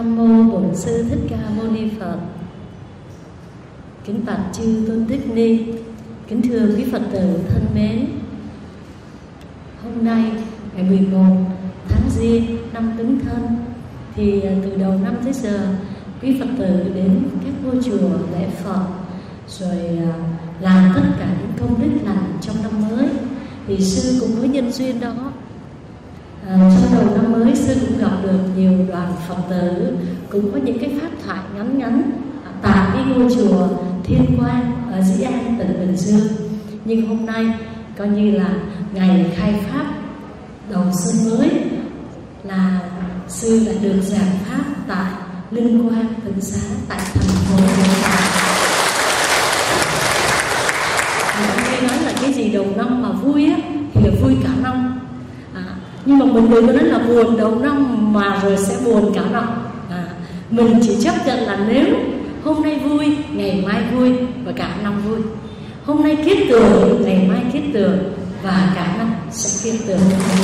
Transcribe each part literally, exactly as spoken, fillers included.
Nam mô Bổn Sư Thích Ca Mâu Ni Phật. Kính bạch chư Tôn Đức Ni, kính thưa quý Phật tử thân mến. Hôm nay ngày mười một tháng Giêng năm Bính Thân, thì từ đầu năm tới giờ quý Phật tử đến các ngôi chùa lễ Phật, rồi làm tất cả những công đức lành trong năm mới. Thì sư cũng với nhân duyên đó, à, trong đầu năm mới sư cũng gặp được nhiều đoàn Phật tử cũng có những cái pháp thoại ngắn ngắn tại cái ngôi chùa Thiên Quang ở Dĩ An, tỉnh Bình Dương. Nhưng hôm nay coi như là ngày khai pháp đầu xuân mới, là sư lại được giảng pháp tại Linh Quang Tịnh Xá tại thành phố Hồ Chí Minh. Nghe nói là cái gì đầu năm mà vui á thì là vui cả năm, à, nhưng mà mình đừng có nói là buồn đầu năm mà rồi sẽ buồn cả năm. À, mình chỉ chấp nhận là nếu hôm nay vui, ngày mai vui và cả năm vui. Hôm nay kết tường, ngày mai kết tường và cả năm sẽ kết tường.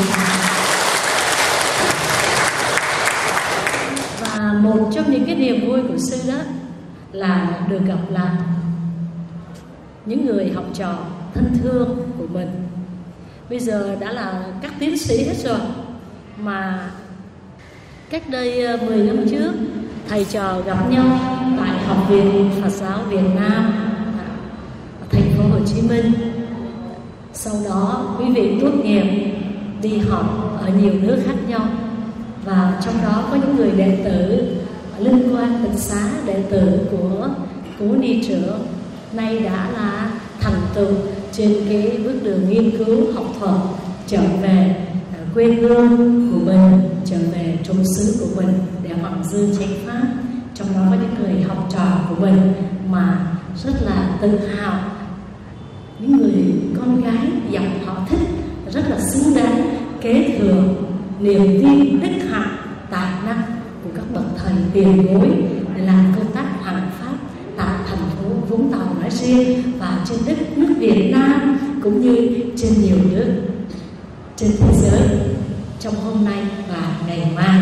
Và một trong những cái niềm vui của sư đó là được gặp lại những người học trò thân thương của mình. Bây giờ đã là các tiến sĩ hết rồi, mà cách đây mười năm trước thầy trò gặp nhau tại Học viện Phật giáo Việt Nam ở thành phố Hồ Chí Minh. Sau đó quý vị tốt nghiệp đi học ở nhiều nước khác nhau, và trong đó có những người đệ tử Linh Quang Tịnh Xá, đệ tử của cố ni trưởng, nay đã là thành tựu trên cái bước đường nghiên cứu học thuật, trở về quê hương của mình, trở về trung xứ của mình để hoàng dương chánh pháp. Trong đó có những người học trò của mình mà rất là tự hào, những người con gái dòng họ Thích rất là xứng đáng kế thừa niềm tin, đức hạnh, tài năng của các bậc thầy tiền bối để làm công tác hoằng pháp tại thành phố Vũng Tàu nói riêng và trên đất nước Việt Nam cũng như trên nhiều nước trên thế giới trong hôm nay và ngày mai.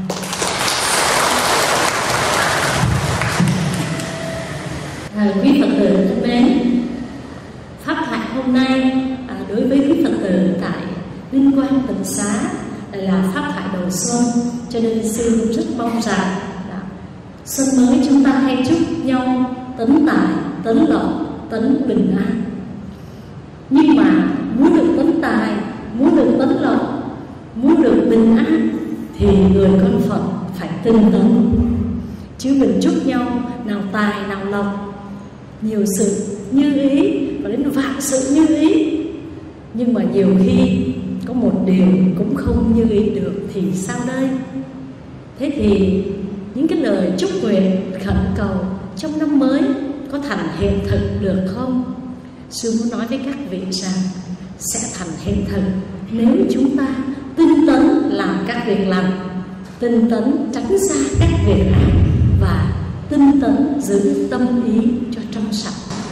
À, quý Phật tử thân mến, pháp thoại hôm nay à, đối với quý Phật tử tại Linh Quang Tịnh Xá là pháp thoại đầu xuân, cho nên sư cũng rất mong rằng là xuân mới chúng ta hay chúc nhau tấn tài, tấn lộc, tấn bình an. Nhưng mà muốn được tấn tài, muốn được tấn lộc, muốn được bình an thì người con Phật phải tinh tấn. Chứ mình chúc nhau nào tài nào lộc, nhiều sự như ý và đến vạn sự như ý, nhưng mà nhiều khi có một điều cũng không như ý được thì sao đây? Thế thì những cái lời chúc nguyện khẩn cầu trong năm mới có thành hiện thực được không? Sư muốn nói với các vị rằng sẽ thành hiện thực nếu chúng ta tinh tấn làm các việc lành, tinh tấn tránh xa các việc ác và tinh tấn giữ tâm ý cho trong sạch.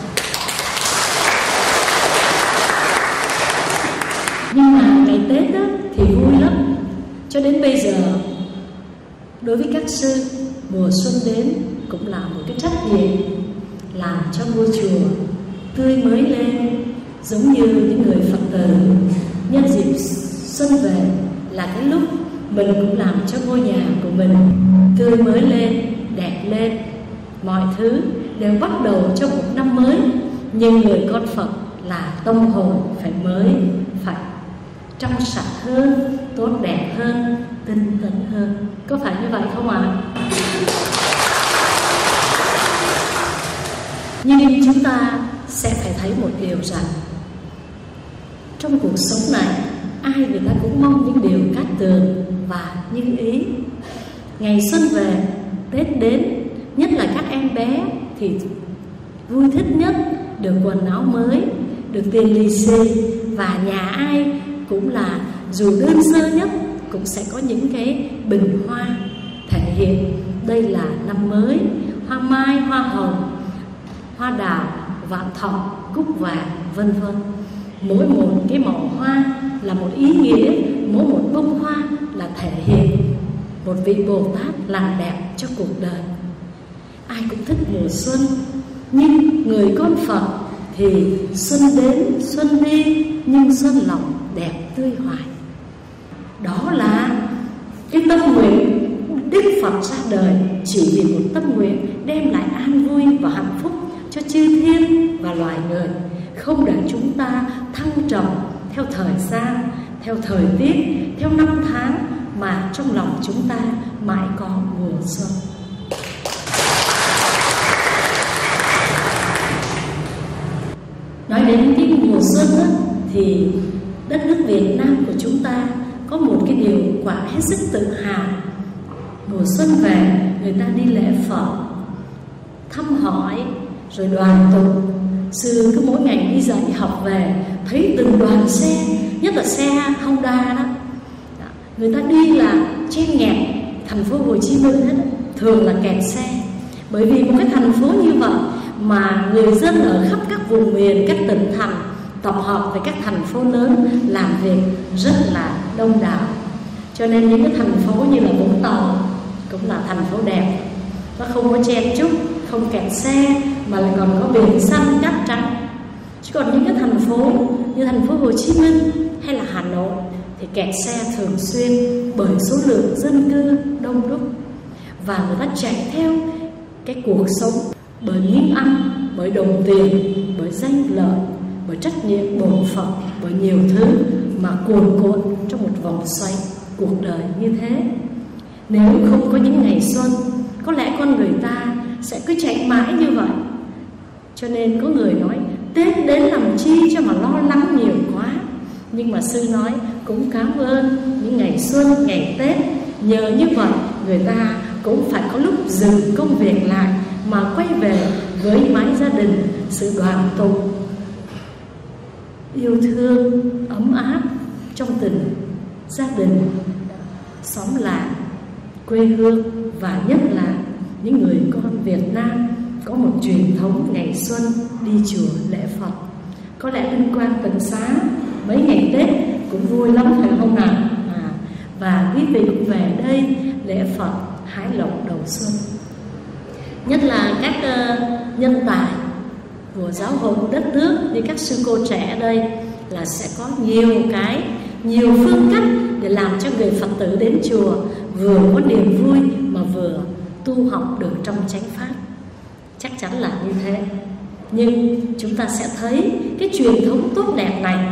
Nhưng mà ngày Tết đó thì vui lắm. Cho đến bây giờ đối với các sư, mùa xuân đến cũng là một cái trách nhiệm làm cho ngôi chùa tươi mới lên, giống như những người Phật tử nhân dịp xuân về là cái lúc mình cũng làm cho ngôi nhà của mình tươi mới lên, đẹp lên. Mọi thứ đều bắt đầu cho một năm mới, nhưng người con Phật là tâm hồn phải mới, phải trong sạch hơn, tốt đẹp hơn, tinh tấn hơn. Có phải như vậy không ạ? À? Nhưng chúng ta sẽ phải thấy một điều rằng trong cuộc sống này ai người ta cũng mong những điều cát tường và như ý. Ngày xuân về, Tết đến, nhất là các em bé thì vui thích nhất được quần áo mới, được tiền lì xì, và nhà ai cũng là dù đơn sơ nhất cũng sẽ có những cái bình hoa thể hiện đây là năm mới, hoa mai, hoa hồng, hoa đào, vạn thọ, cúc vàng, vân vân. Mỗi một cái màu hoa là một ý nghĩa, mỗi một bông hoa là thể hiện một vị Bồ Tát làm đẹp cho cuộc đời. Ai cũng thích mùa xuân, nhưng người con Phật thì xuân đến xuân đi, nhưng xuân lòng đẹp tươi hoài. Đó là cái tâm nguyện Đức Phật ra đời chỉ vì một tâm nguyện đem lại an vui và hạnh phúc cho chư thiên và loài người, không để chúng ta thăng trầm theo thời gian, theo thời tiết, theo năm tháng, mà trong lòng chúng ta mãi có mùa xuân. Nói đến cái mùa xuân đó, thì đất nước Việt Nam của chúng ta có một cái điều quả hết sức tự hào. Mùa xuân về, người ta đi lễ Phật, thăm hỏi, rồi đoàn tụ. Sư cứ mỗi ngày đi dạy học về, thấy từng đoàn xe, nhất là xe Honda đó, người ta đi là chen nghẹt thành phố Hồ Chí Minh hết, thường là kẹt xe. Bởi vì một cái thành phố như vậy mà người dân ở khắp các vùng miền, các tỉnh thành tập hợp về các thành phố lớn làm việc rất là đông đảo. Cho nên những cái thành phố như là Vũng Tàu cũng là thành phố đẹp, nó không có chen chúc, không kẹt xe, mà lại còn có biển xanh cát trắng. Chứ còn những cái thành phố như thành phố Hồ Chí Minh hay là Hà Nội thì kẹt xe thường xuyên bởi số lượng dân cư đông đúc, và người ta chạy theo cái cuộc sống bởi miếng ăn, bởi đồng tiền, bởi danh lợi, bởi trách nhiệm bổn phận, bởi nhiều thứ mà cuồn cuộn trong một vòng xoay cuộc đời như thế. Nếu không có những ngày xuân, có lẽ con người ta sẽ cứ chạy mãi như vậy. Cho nên có người nói Tết đến làm chi cho mà lo lắng nhiều quá. Nhưng mà sư nói cũng cảm ơn những ngày xuân, ngày Tết. Nhờ như vậy người ta cũng phải có lúc dừng công việc lại mà quay về với mái gia đình, sự đoàn tụ, yêu thương, ấm áp trong tình gia đình, xóm làng, quê hương. Và nhất là những người con Việt Nam có một truyền thống ngày xuân đi chùa lễ Phật. Có lẽ Linh Quang Tịnh Xá mấy ngày Tết cũng vui lắm phải không nào? À, và quý vị cũng về đây lễ Phật hái lộc đầu xuân. Nhất là các uh, nhân tài của giáo hội đất nước như các sư cô trẻ ở đây là sẽ có nhiều cái, nhiều phương cách để làm cho người Phật tử đến chùa vừa có niềm vui mà vừa tu học được trong chánh pháp. Chắc chắn là như thế. Nhưng chúng ta sẽ thấy cái truyền thống tốt đẹp này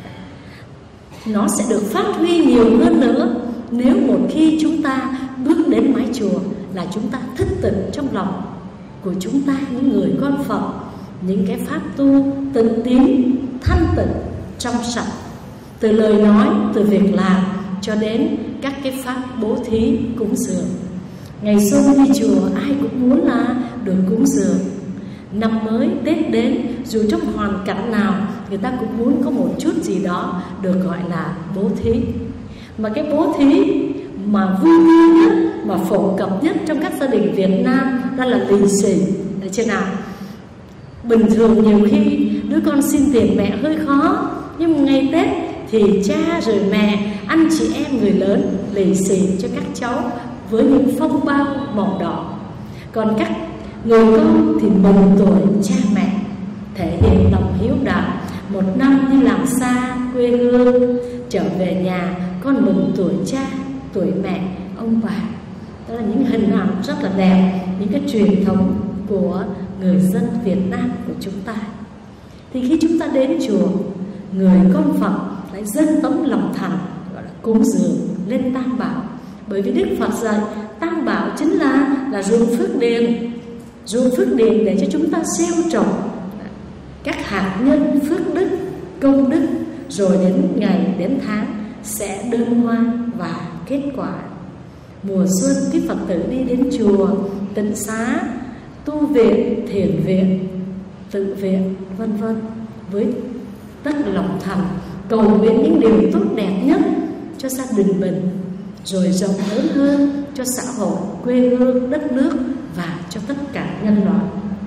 nó sẽ được phát huy nhiều hơn nữa nếu một khi chúng ta bước đến mái chùa là chúng ta thức tỉnh trong lòng của chúng ta, những người con Phật, những cái pháp tu tịnh tín, thanh tịnh, trong sạch, từ lời nói, từ việc làm cho đến các cái pháp bố thí cúng dường. Ngày xuân đi chùa ai cũng muốn là được cúng dường. Năm mới Tết đến, dù trong hoàn cảnh nào người ta cũng muốn có một chút gì đó được gọi là bố thí. Mà cái bố thí mà vui tươi nhất, mà phổ cập nhất trong các gia đình Việt Nam đó là lì xì. Được chưa nào? Bình thường nhiều khi đứa con xin tiền mẹ hơi khó, nhưng ngày Tết thì cha rồi mẹ, anh chị em người lớn lì xì cho các cháu với những phong bao màu đỏ. Còn các người con thì mừng tuổi cha mẹ, thể hiện lòng hiếu đạo. Một năm đi làm xa quê hương, trở về nhà con mừng tuổi cha, tuổi mẹ, ông bà. Đó là những hình ảnh rất là đẹp, những cái truyền thống của người dân Việt Nam của chúng ta. Thì khi chúng ta đến chùa, người con Phật lại dâng tấm lòng thành, gọi là cúng dường lên Tam Bảo. Bởi vì Đức Phật dạy Tam Bảo chính là là ruộng phước điền, ruộng phước điền để cho chúng ta gieo trồng các hạt nhân phước đức, công đức, rồi đến ngày đến tháng sẽ đơm hoa và kết quả. Mùa xuân quý Phật tử đi đến chùa, tịnh xá, tu viện, thiền viện, tự viện, vân vân, với tất lòng thành cầu nguyện những điều tốt đẹp nhất cho gia đình mình, rồi rộng lớn hơn cho xã hội, quê hương, đất nước và cho tất cả nhân loại.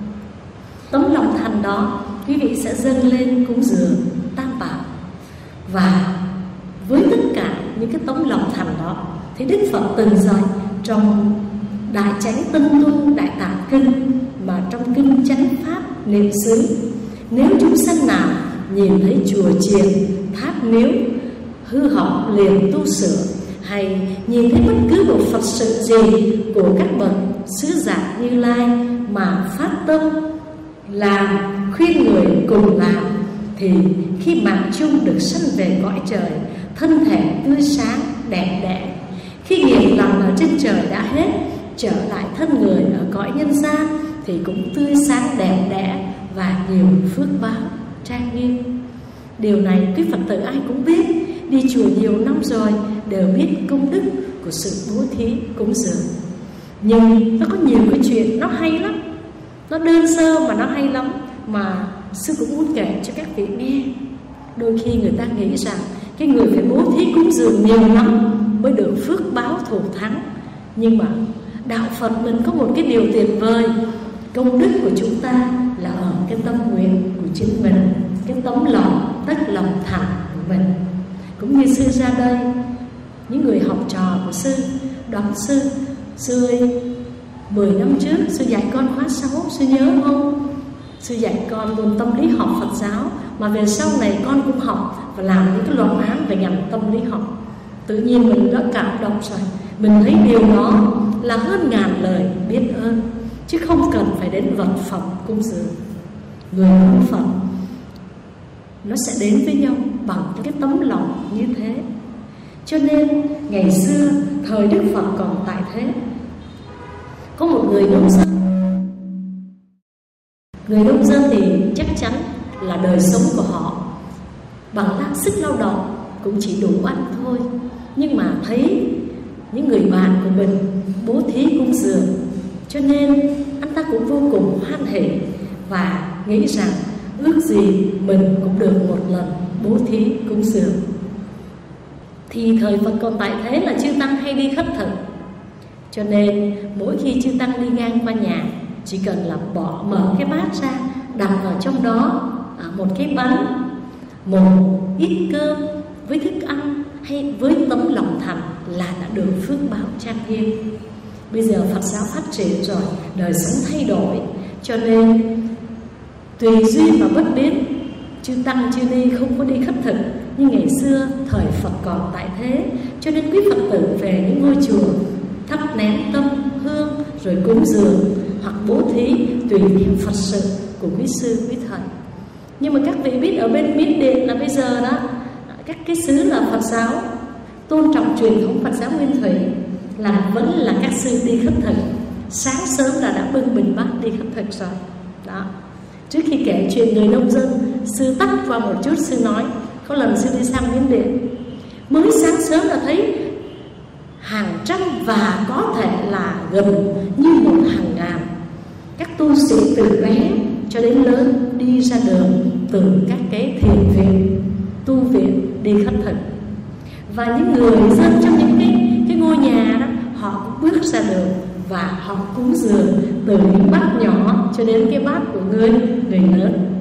Tấm lòng thành đó quý vị sẽ dâng lên cúng dường Tam Bảo. Và với tất cả những cái tấm lòng thành đó thì Đức Phật từng dạy trong đại chánh tân tu đại tạng kinh, mà trong kinh chánh pháp niệm xứ. Nếu chúng sanh nào nhìn thấy chùa chiền, tháp miếu hư hỏng liền tu sửa, hay nhìn thấy bất cứ một Phật sự gì của các bậc sứ giả Như Lai mà phát tâm làm, khuyên người cùng làm, thì khi mạng chung được sanh về cõi trời, thân thể tươi sáng đẹp đẽ. Khi nghiệp lành ở trên trời đã hết, trở lại thân người ở cõi nhân gian thì cũng tươi sáng đẹp đẽ và nhiều phước báo trang nghiêm. Điều này quý Phật tử ai cũng biết, đi chùa nhiều năm rồi đều biết công đức của sự bố thí cúng dường. Nhưng nó có nhiều cái chuyện nó hay lắm, nó đơn sơ mà nó hay lắm, mà sư cũng muốn kể cho các vị nghe. Đôi khi người ta nghĩ rằng cái người phải bố thí cúng dường nhiều lắm mới được phước báo thù thắng. Nhưng mà đạo Phật mình có một cái điều tuyệt vời, công đức của chúng ta là ở cái tâm nguyện của chính mình, cái tấm lòng, tất lòng thành của mình. Cũng như sư ra đây, những người học trò của sư đón sư, sư ơi, mười năm trước sư dạy con khóa sáu, sư nhớ không? Sư dạy con môn tâm lý học Phật giáo, mà về sau này con cũng học và làm những cái luận án về ngành tâm lý học. Tự nhiên mình đã cảm động rồi, mình thấy điều đó là hơn ngàn lời biết ơn, chứ không cần phải đến vật phẩm cúng dường. Người cúng Phật nó sẽ đến với nhau bằng những cái tấm lòng như thế. Cho nên ngày xưa thời Đức Phật còn tại thế, có một người nông dân. Người nông dân thì chắc chắn là đời sống của họ bằng năng sức lao động cũng chỉ đủ ăn thôi. Nhưng mà thấy những người bạn của mình bố thí cúng dường, cho nên anh ta cũng vô cùng hoan hỉ và nghĩ rằng ước gì mình cũng được một lần bố thí cúng dường. Thì thời Phật còn tại thế là chư tăng hay đi khất thực, cho nên mỗi khi chư tăng đi ngang qua nhà, chỉ cần là bỏ mở cái bát ra, đặt ở trong đó một cái bánh, một ít cơm với thức ăn hay với tấm lòng thành là đã được phước báo trang nghiêm. Bây giờ Phật giáo phát triển rồi, đời sống thay đổi, cho nên tùy duyên mà bất biến, chư tăng chư ni không có đi khất thực như ngày xưa thời Phật còn tại thế. Cho nên quý Phật tử về những ngôi chùa thắp nén tâm hương rồi cúng dường hoặc bố thí tùy theo Phật sự của quý sư quý thầy. Nhưng mà các vị biết ở bên Miến Điện là bây giờ đó, các cái xứ là Phật giáo tôn trọng truyền thống Phật giáo Nguyên Thủy, là vẫn là các sư đi khất thực. Sáng sớm là đã bưng bình bát đi khất thực rồi đó. Trước khi kể chuyện người nông dân, sư tắt qua một chút, sư nói có lần sư đi sang Miến Điện, mới sáng sớm là thấy hàng trăm và có thể là gần như một hàng ngàn các tu sĩ từ bé cho đến lớn đi ra đường từ các cái thiền viện, tu viện đi khất thực. Và những người dân trong những cái, cái ngôi nhà đó, họ cũng bước ra đường và họ cúng dường từ những bát nhỏ cho đến cái bát của người người lớn.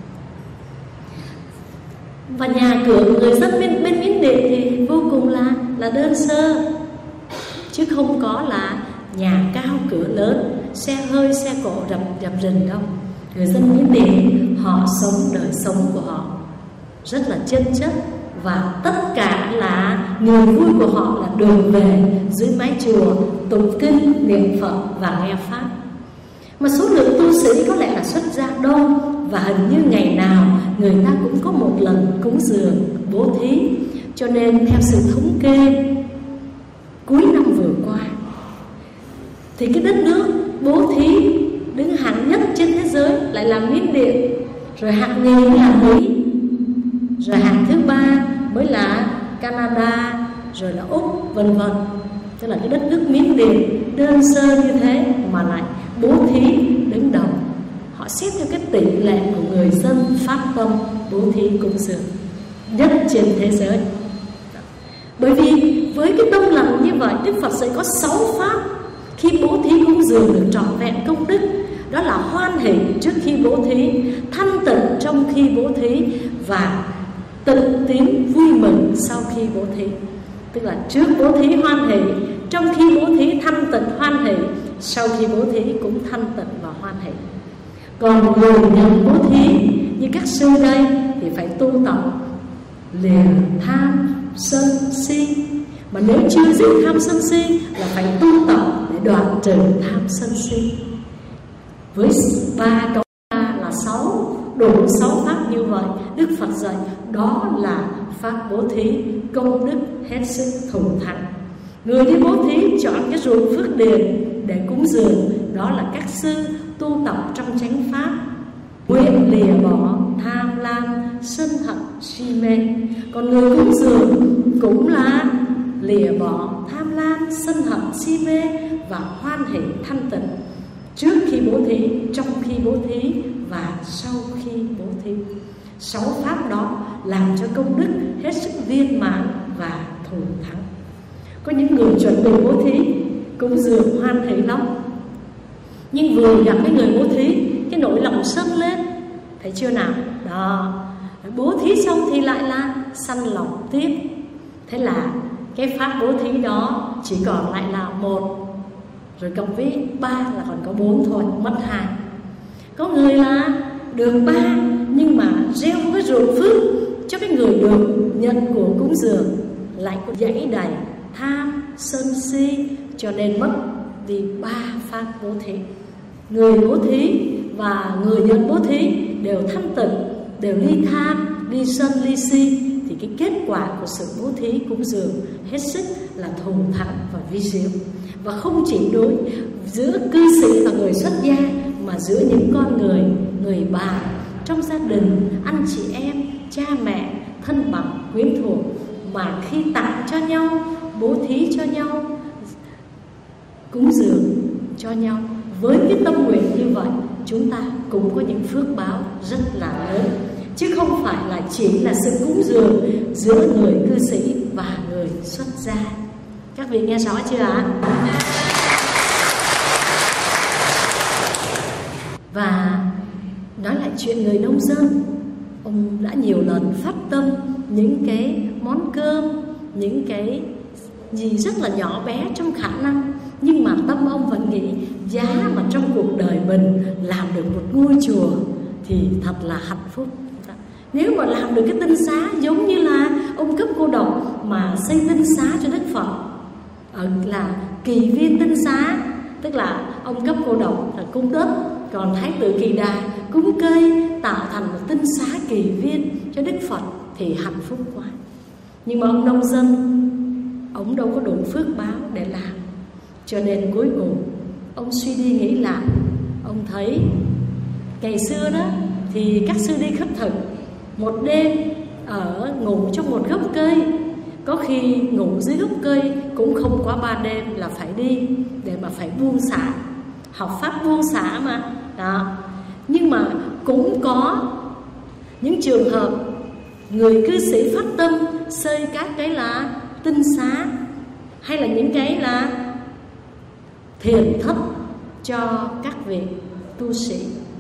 Và nhà cửa người dân bên bên Miến Điện thì vô cùng là là đơn sơ, chứ không có là nhà cao cửa lớn, xe hơi xe cộ rập rập rình đâu. Người dân Miến Điện họ sống đời sống của họ rất là chân chất, và tất cả là niềm vui của họ là đường về dưới mái chùa tụng kinh niệm Phật và nghe pháp. Mà số lượng tu sĩ có lẽ là xuất gia đông, và hình như ngày nào người ta cũng có một lần cúng dường bố thí. Cho nên theo sự thống kê cuối năm vừa qua thì cái đất nước bố thí đứng hạng nhất trên thế giới lại là Miến Điện, rồi hạng nhì là Mỹ, rồi hạng thứ ba mới là Canada, rồi là Úc, vân vân. Tức là cái đất nước Miến Điện đơn sơ như thế mà lại bố thí đứng đầu. Họ xét theo cái tỷ lệ của người dân phát tâm bố thí cúng dường nhất trên thế giới. Bởi vì với cái tâm lòng như vậy, Đức Phật sẽ có sáu pháp khi bố thí cúng dường được trọn vẹn công đức. Đó là hoan hỷ trước khi bố thí, thanh tịnh trong khi bố thí, và tịnh tín vui mừng sau khi bố thí. Tức là trước bố thí hoan hỷ, trong khi bố thí thanh tịnh hoan hỷ, sau khi bố thí cũng thanh tịnh và hoan hỷ. Còn người nhận bố thí như các sư đây thì phải tu tập lìa tham sân si. Mà nếu chưa dứt tham sân si là phải tu tập để đoạn trừ tham sân si. Với ba cấu ba là sáu, đủ sáu pháp như vậy, Đức Phật dạy đó là pháp bố thí công đức hết sức thù thắng. Người đi bố thí chọn cái ruộng phước điền để cúng dường, đó là các sư tu tập trong chánh pháp, nguyện lìa bỏ tham lam sân hận si mê. Còn người cúng dường cũng là lìa bỏ tham lam sân hận si mê và hoan hỷ thanh tịnh, trước khi bố thí, trong khi bố thí và sau khi bố thí. Sáu pháp đó làm cho công đức hết sức viên mãn và thù thắng. Có những người chuẩn bị bố thí cúng dường hoan hỷ lắm, nhưng vừa gặp cái người bố thí, cái nỗi lòng sân lên, thấy chưa nào? Đó, bố thí xong thì lại là săn lòng tiếp. Thế là cái pháp bố thí đó chỉ còn lại là một, rồi cộng với ba là còn có bốn thôi, mất hai. Có người là được ba nhưng mà gieo cái ruộng phước cho cái người được nhận của cúng dường lại có dãy đầy tham sân si, cho nên mất đi ba pháp bố thí. Người bố thí và người nhận bố thí đều thanh tịnh, đều ly tham, ly sân, ly si, thì cái kết quả của sự bố thí cúng dường hết sức là thù thắng và vi diệu. Và không chỉ đối giữa cư sĩ và người xuất gia, mà giữa những con người, người bạn trong gia đình, anh chị em, cha mẹ, thân bằng, quyến thuộc, mà khi tặng cho nhau, bố thí cho nhau, cúng dường cho nhau với cái tâm nguyện như vậy, chúng ta cũng có những phước báo rất là lớn, chứ không phải là chỉ là sự cúng dường giữa người cư sĩ và người xuất gia. Các vị nghe rõ chưa ạ? Và nói lại chuyện người nông dân, ông đã nhiều lần phát tâm những cái món cơm, những cái gì rất là nhỏ bé trong khả năng, nhưng mà tâm ông vẫn nghĩ giá mà trong cuộc đời mình làm được một ngôi chùa thì thật là hạnh phúc. Nếu mà làm được cái tinh xá giống như là ông cấp cô độc mà xây tinh xá cho Đức Phật, ở là Kỳ Viên tinh xá, tức là ông cấp cô độc là cung đất, còn Thái tử Kỳ Đà cúng cây tạo thành một tinh xá Kỳ Viên cho Đức Phật thì hạnh phúc quá. Nhưng mà ông nông dân, ông đâu có đủ phước báo để làm, cho nên cuối cùng ông suy đi nghĩ lại. Ông thấy ngày xưa đó thì các sư đi khất thực, một đêm ở ngủ trong một gốc cây, có khi ngủ dưới gốc cây cũng không quá ba đêm là phải đi, để mà phải buông xả, học pháp buông xả mà đó. Nhưng mà cũng có những trường hợp người cư sĩ phát tâm xây các cái là tinh xá, hay là những cái là thiền thất cho các vị tu sĩ.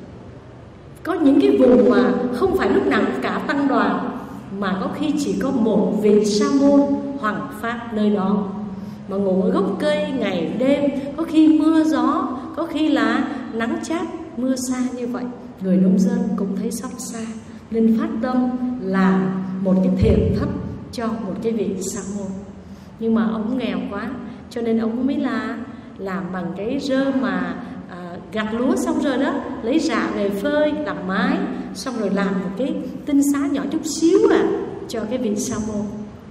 Có những cái vùng mà không phải lúc nào cả tăng đoàn, mà có khi chỉ có một vị sa môn hoằng pháp nơi đó, mà ngủ ở gốc cây ngày đêm, có khi mưa gió, có khi là nắng chát mưa xa như vậy. Người nông dân cũng thấy xót xa, nên phát tâm làm một cái thiền thất cho một cái vị sa môn. Nhưng mà ông nghèo quá, cho nên ông mới là làm bằng cái rơm mà à, gặt lúa xong rồi đó, lấy rạ về phơi làm mái, xong rồi làm một cái tinh xá nhỏ chút xíu à cho cái vị sa môn.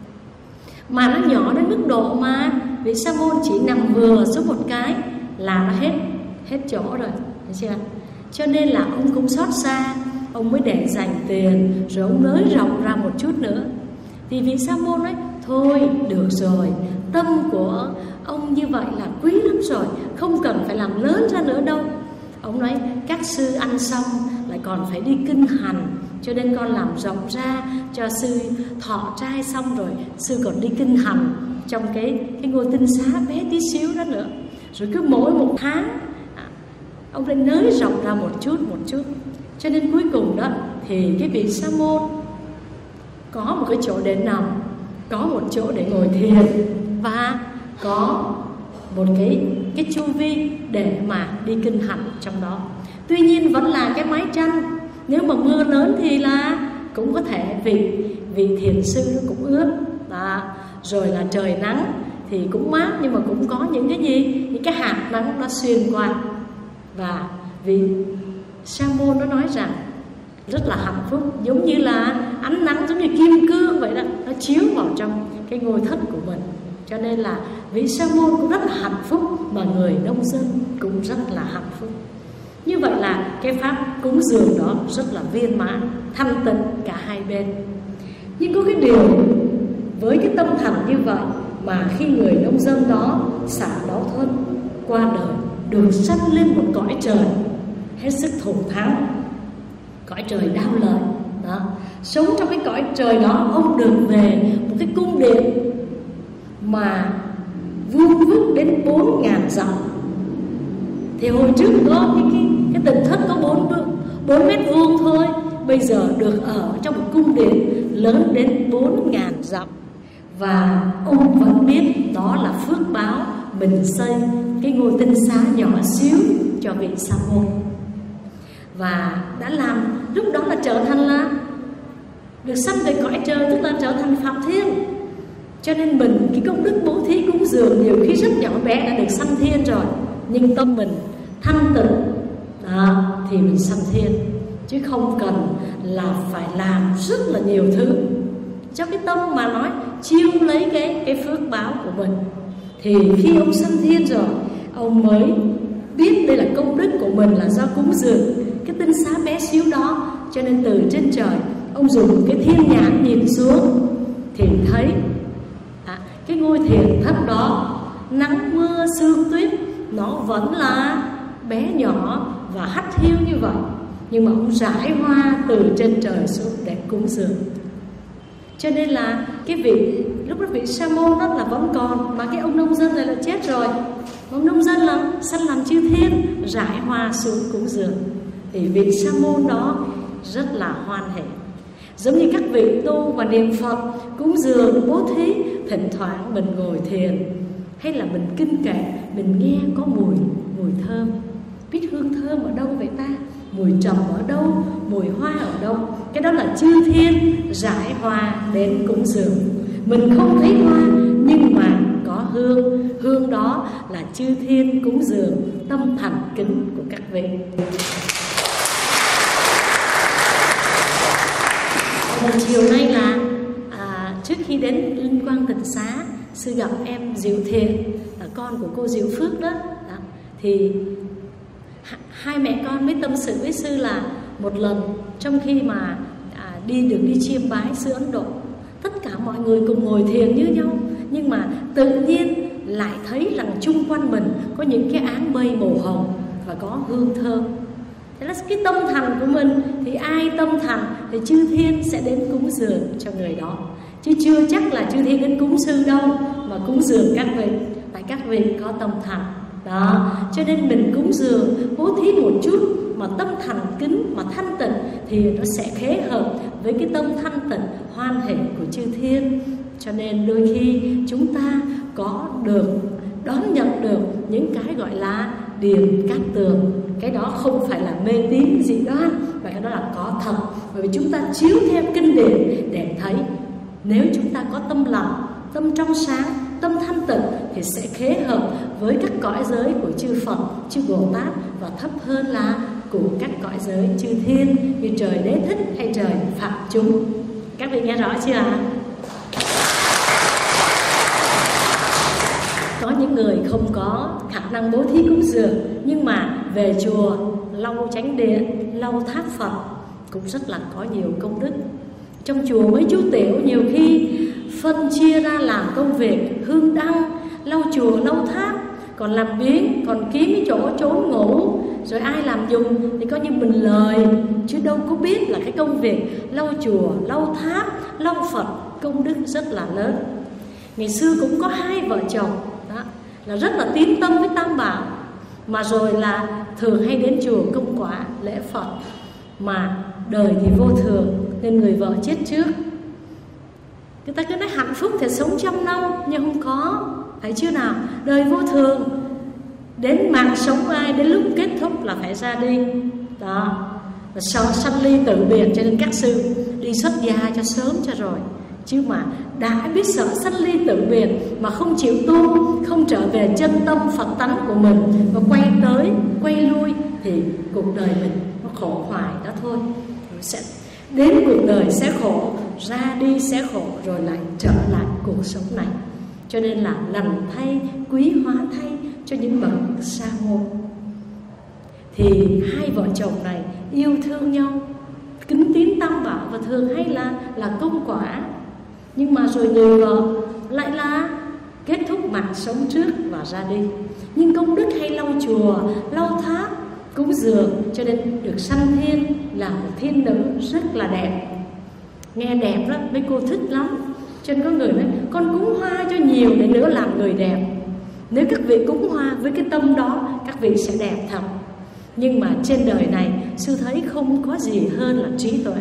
Mà nó nhỏ đến mức độ mà vị sa môn chỉ nằm vừa xuống một cái là nó hết hết chỗ rồi, thấy chưa? Cho nên là ông cũng xót xa, ông mới để dành tiền, rồi ông nới rộng ra một chút nữa. Thì vị sa môn nói thôi được rồi, tâm của ông như vậy là quý lắm rồi, không cần phải làm lớn ra nữa đâu. Ông nói các sư ăn xong lại còn phải đi kinh hành, cho nên con làm rộng ra cho sư thọ trai xong rồi sư còn đi kinh hành trong cái cái ngôi tinh xá bé tí xíu đó nữa. Rồi cứ mỗi một tháng à, ông lại nới rộng ra một chút một chút, cho nên cuối cùng đó thì cái vị sa môn có một cái chỗ để nằm, có một chỗ để ngồi thiền, và có một cái cái chu vi để mà đi kinh hành trong đó. Tuy nhiên vẫn là cái mái tranh, nếu mà mưa lớn thì là cũng có thể vì vì thiền sư nó cũng ướt đó. Rồi là trời nắng thì cũng mát, nhưng mà cũng có những cái gì, những cái hạt nắng nó xuyên qua. Và vì Sa môn nó nói rằng rất là hạnh phúc, giống như là ánh nắng, giống như kim cương vậy đó, nó chiếu vào trong cái ngôi thất của mình. Cho nên là vị Sa môn cũng rất là hạnh phúc, mà người nông dân cũng rất là hạnh phúc. Như vậy là cái pháp cúng dường đó rất là viên mãn, thanh tịnh cả hai bên. Nhưng có cái điều với cái tâm thành như vậy, mà khi người nông dân đó xả báo thân qua đời, được sanh lên một cõi trời hết sức thù thắng, cõi trời đau lợi đó. Sống trong cái cõi trời đó, ông được về một cái cung điện mà vuông vức đến bốn ngàn dặm. Thì hồi trước có cái, cái, cái tỉnh thất có bốn bốn mét vuông thôi, bây giờ được ở trong một cung điện lớn đến bốn ngàn dặm. Và ông vẫn biết đó là phước báo mình xây cái ngôi tinh xá nhỏ xíu cho vị Sa môn, và đã làm lúc đó là trở thành là được sanh về cõi trời, tức là trở thành Phạm Thiên. Cho nên mình cái công đức bố thí cúng dường nhiều khi rất nhỏ bé đã được sanh thiên rồi, nhưng tâm mình thanh tịnh đó, thì mình sanh thiên, chứ không cần là phải làm rất là nhiều thứ cho cái tâm mà nói chiêu lấy cái cái phước báo của mình. Thì khi ông sanh thiên rồi, ông mới biết đây là công đức của mình là do cúng dường cái tinh xá bé xíu đó. Cho nên từ trên trời ông dùng cái thiên nhãn nhìn xuống thì thấy à, cái ngôi thiền thất đó, nắng mưa sương tuyết nó vẫn là bé nhỏ và hắt hiu như vậy, nhưng mà ông rải hoa từ trên trời xuống để cúng dường. Cho nên là cái vị lúc đó vị Sa môn đó là vẫn còn, mà cái ông nông dân này là chết rồi. Ông nông dân là sanh làm chư thiên, rải hoa xuống cúng dường. Thì vị Sa môn đó rất là hoan hỷ, giống như các vị tu và niệm Phật, cúng dường, bố thí, thỉnh thoảng mình ngồi thiền hay là mình kinh kệ, mình nghe có mùi mùi thơm, biết hương thơm ở đâu vậy ta, mùi trầm ở đâu, mùi hoa ở đâu, cái đó là chư thiên rải hoa đến cúng dường. Mình không thấy hoa nhưng mà có hương, hương đó là chư thiên cúng dường tâm thành kính của các vị. Một chiều nay là à, trước khi đến Linh Quang Tịnh Xá, sư gặp em Diệu Thiện, là con của cô Diệu Phước đó, đó. Thì hai mẹ con mới tâm sự với sư là một lần trong khi mà à, đi được đi chiêm bái sư Ấn Độ, tất cả mọi người cùng ngồi thiền như nhau, nhưng mà tự nhiên lại thấy rằng chung quanh mình có những cái áng mây màu hồng và có hương thơm. Thế là cái tâm thành của mình, thì ai tâm thành thì chư thiên sẽ đến cúng dường cho người đó, chứ chưa chắc là chư thiên đến cúng sư đâu, mà cúng dường các vị, tại các vị có tâm thành đó. Cho nên mình cúng dường bố thí một chút mà tâm thành kính mà thanh tịnh, thì nó sẽ khế hợp với cái tâm thanh tịnh hoan hỷ của chư thiên. Cho nên đôi khi chúng ta có được đón nhận được những cái gọi là điềm cát tường, cái đó không phải là mê tín dị đoan, và cái đó là có thật. Bởi vì chúng ta chiếu theo kinh điển để thấy, nếu chúng ta có tâm lặng, tâm trong sáng, tâm thanh tịnh, thì sẽ khế hợp với các cõi giới của chư Phật, chư Bồ Tát, và thấp hơn là của các cõi giới chư thiên như trời Đế Thích hay trời Phạm chúng. Các vị nghe rõ chưa ạ? Có những người không có khả năng bố thí cúng dường, nhưng mà về chùa lau chánh điện, lau tháp Phật cũng rất là có nhiều công đức. Trong chùa mấy chú tiểu nhiều khi phân chia ra làm công việc hương đăng, lau chùa, lau tháp, còn làm biếng, còn kiếm cái chỗ trốn ngủ, rồi ai làm dùng thì coi như mình lời, chứ đâu có biết là cái công việc lau chùa, lau tháp, lau Phật công đức rất là lớn. Ngày xưa cũng có hai vợ chồng đó, là rất là tín tâm với Tam Bảo, mà rồi là thường hay đến chùa công quả lễ Phật, mà đời thì vô thường nên người vợ chết trước. Người ta cứ nói hạnh phúc thì sống trăm năm, nhưng không có, phải chưa nào? Đời vô thường, Đến mạng sống ai, đến lúc kết thúc là phải ra đi. Đó, và sau sanh ly tự biệt, cho nên các sư đi xuất gia cho sớm cho rồi. Chứ mà đã biết sợ sanh ly tự biệt mà không chịu tu, không trở về chân tâm Phật tánh của mình, và quay tới, quay lui, thì cuộc đời mình nó khổ hoài đó thôi. Sẽ đến cuộc đời sẽ khổ, ra đi sẽ khổ, rồi lại trở lại cuộc sống này. Cho nên là lành thay, quý hóa thay cho những bậc sa môn. Thì hai vợ chồng này yêu thương nhau, kính tín tam bảo, và thường hay là là công quả. Nhưng mà rồi người vợ lại là kết thúc mạng sống trước và ra đi. Nhưng công đức hay lau chùa, lau tháp, cúng dường, cho nên được sanh thiên là một thiên nữ rất là đẹp. Nghe đẹp lắm, mấy cô thích lắm. Cho nên có người nói con cúng hoa cho nhiều để nữa làm người đẹp. Nếu các vị cúng hoa với cái tâm đó, các vị sẽ đẹp thật. Nhưng mà trên đời này, sư thấy không có gì hơn là trí tuệ.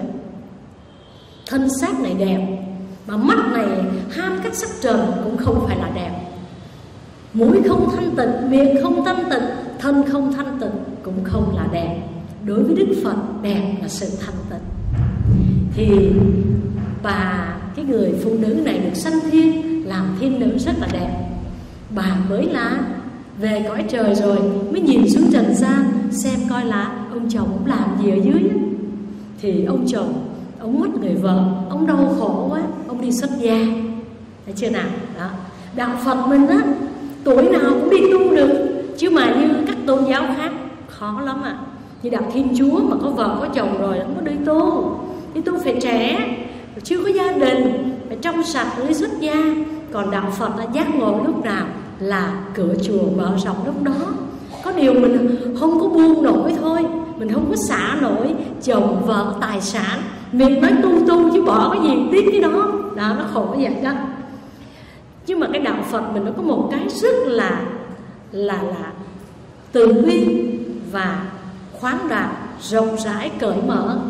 Thân xác này đẹp, mà mắt này ham các sắc trần cũng không phải là đẹp. Mũi không thanh tịnh, miệng không thanh tịnh, thân không thanh tịnh cũng không là đẹp. Đối với Đức Phật, đẹp là sự thanh tịnh. Thì bà, cái người phụ nữ này được sanh thiên, làm thiên nữ rất là đẹp. Bà mới là về cõi trời rồi mới nhìn xuống trần gian, xem coi là ông chồng ông làm gì ở dưới. Thì ông chồng, ông mất người vợ, ông đau khổ quá, ông đi xuất gia. Thấy chưa nào? Đó. Đạo Phật mình á, tuổi nào cũng đi tu được. Chứ mà như các tôn giáo khác khó lắm ạ. À. Như đạo Thiên Chúa mà có vợ có chồng rồi không có đi tu. Đi tu phải trẻ, chưa có gia đình, phải trong sạch mới xuất gia. Còn đạo Phật là giác ngộ lúc nào là cửa chùa mở rộng lúc đó. Có điều mình không có buông nổi thôi, mình không có xả nổi chồng, vợ, tài sản. Mình nói tu tu chứ bỏ cái gì tiếp cái đó. Đó, nó khổ vậy đó. Nhưng mà cái đạo Phật mình nó có một cái rất là Là là từ bi và khoáng đạt, rộng rãi, cởi mở.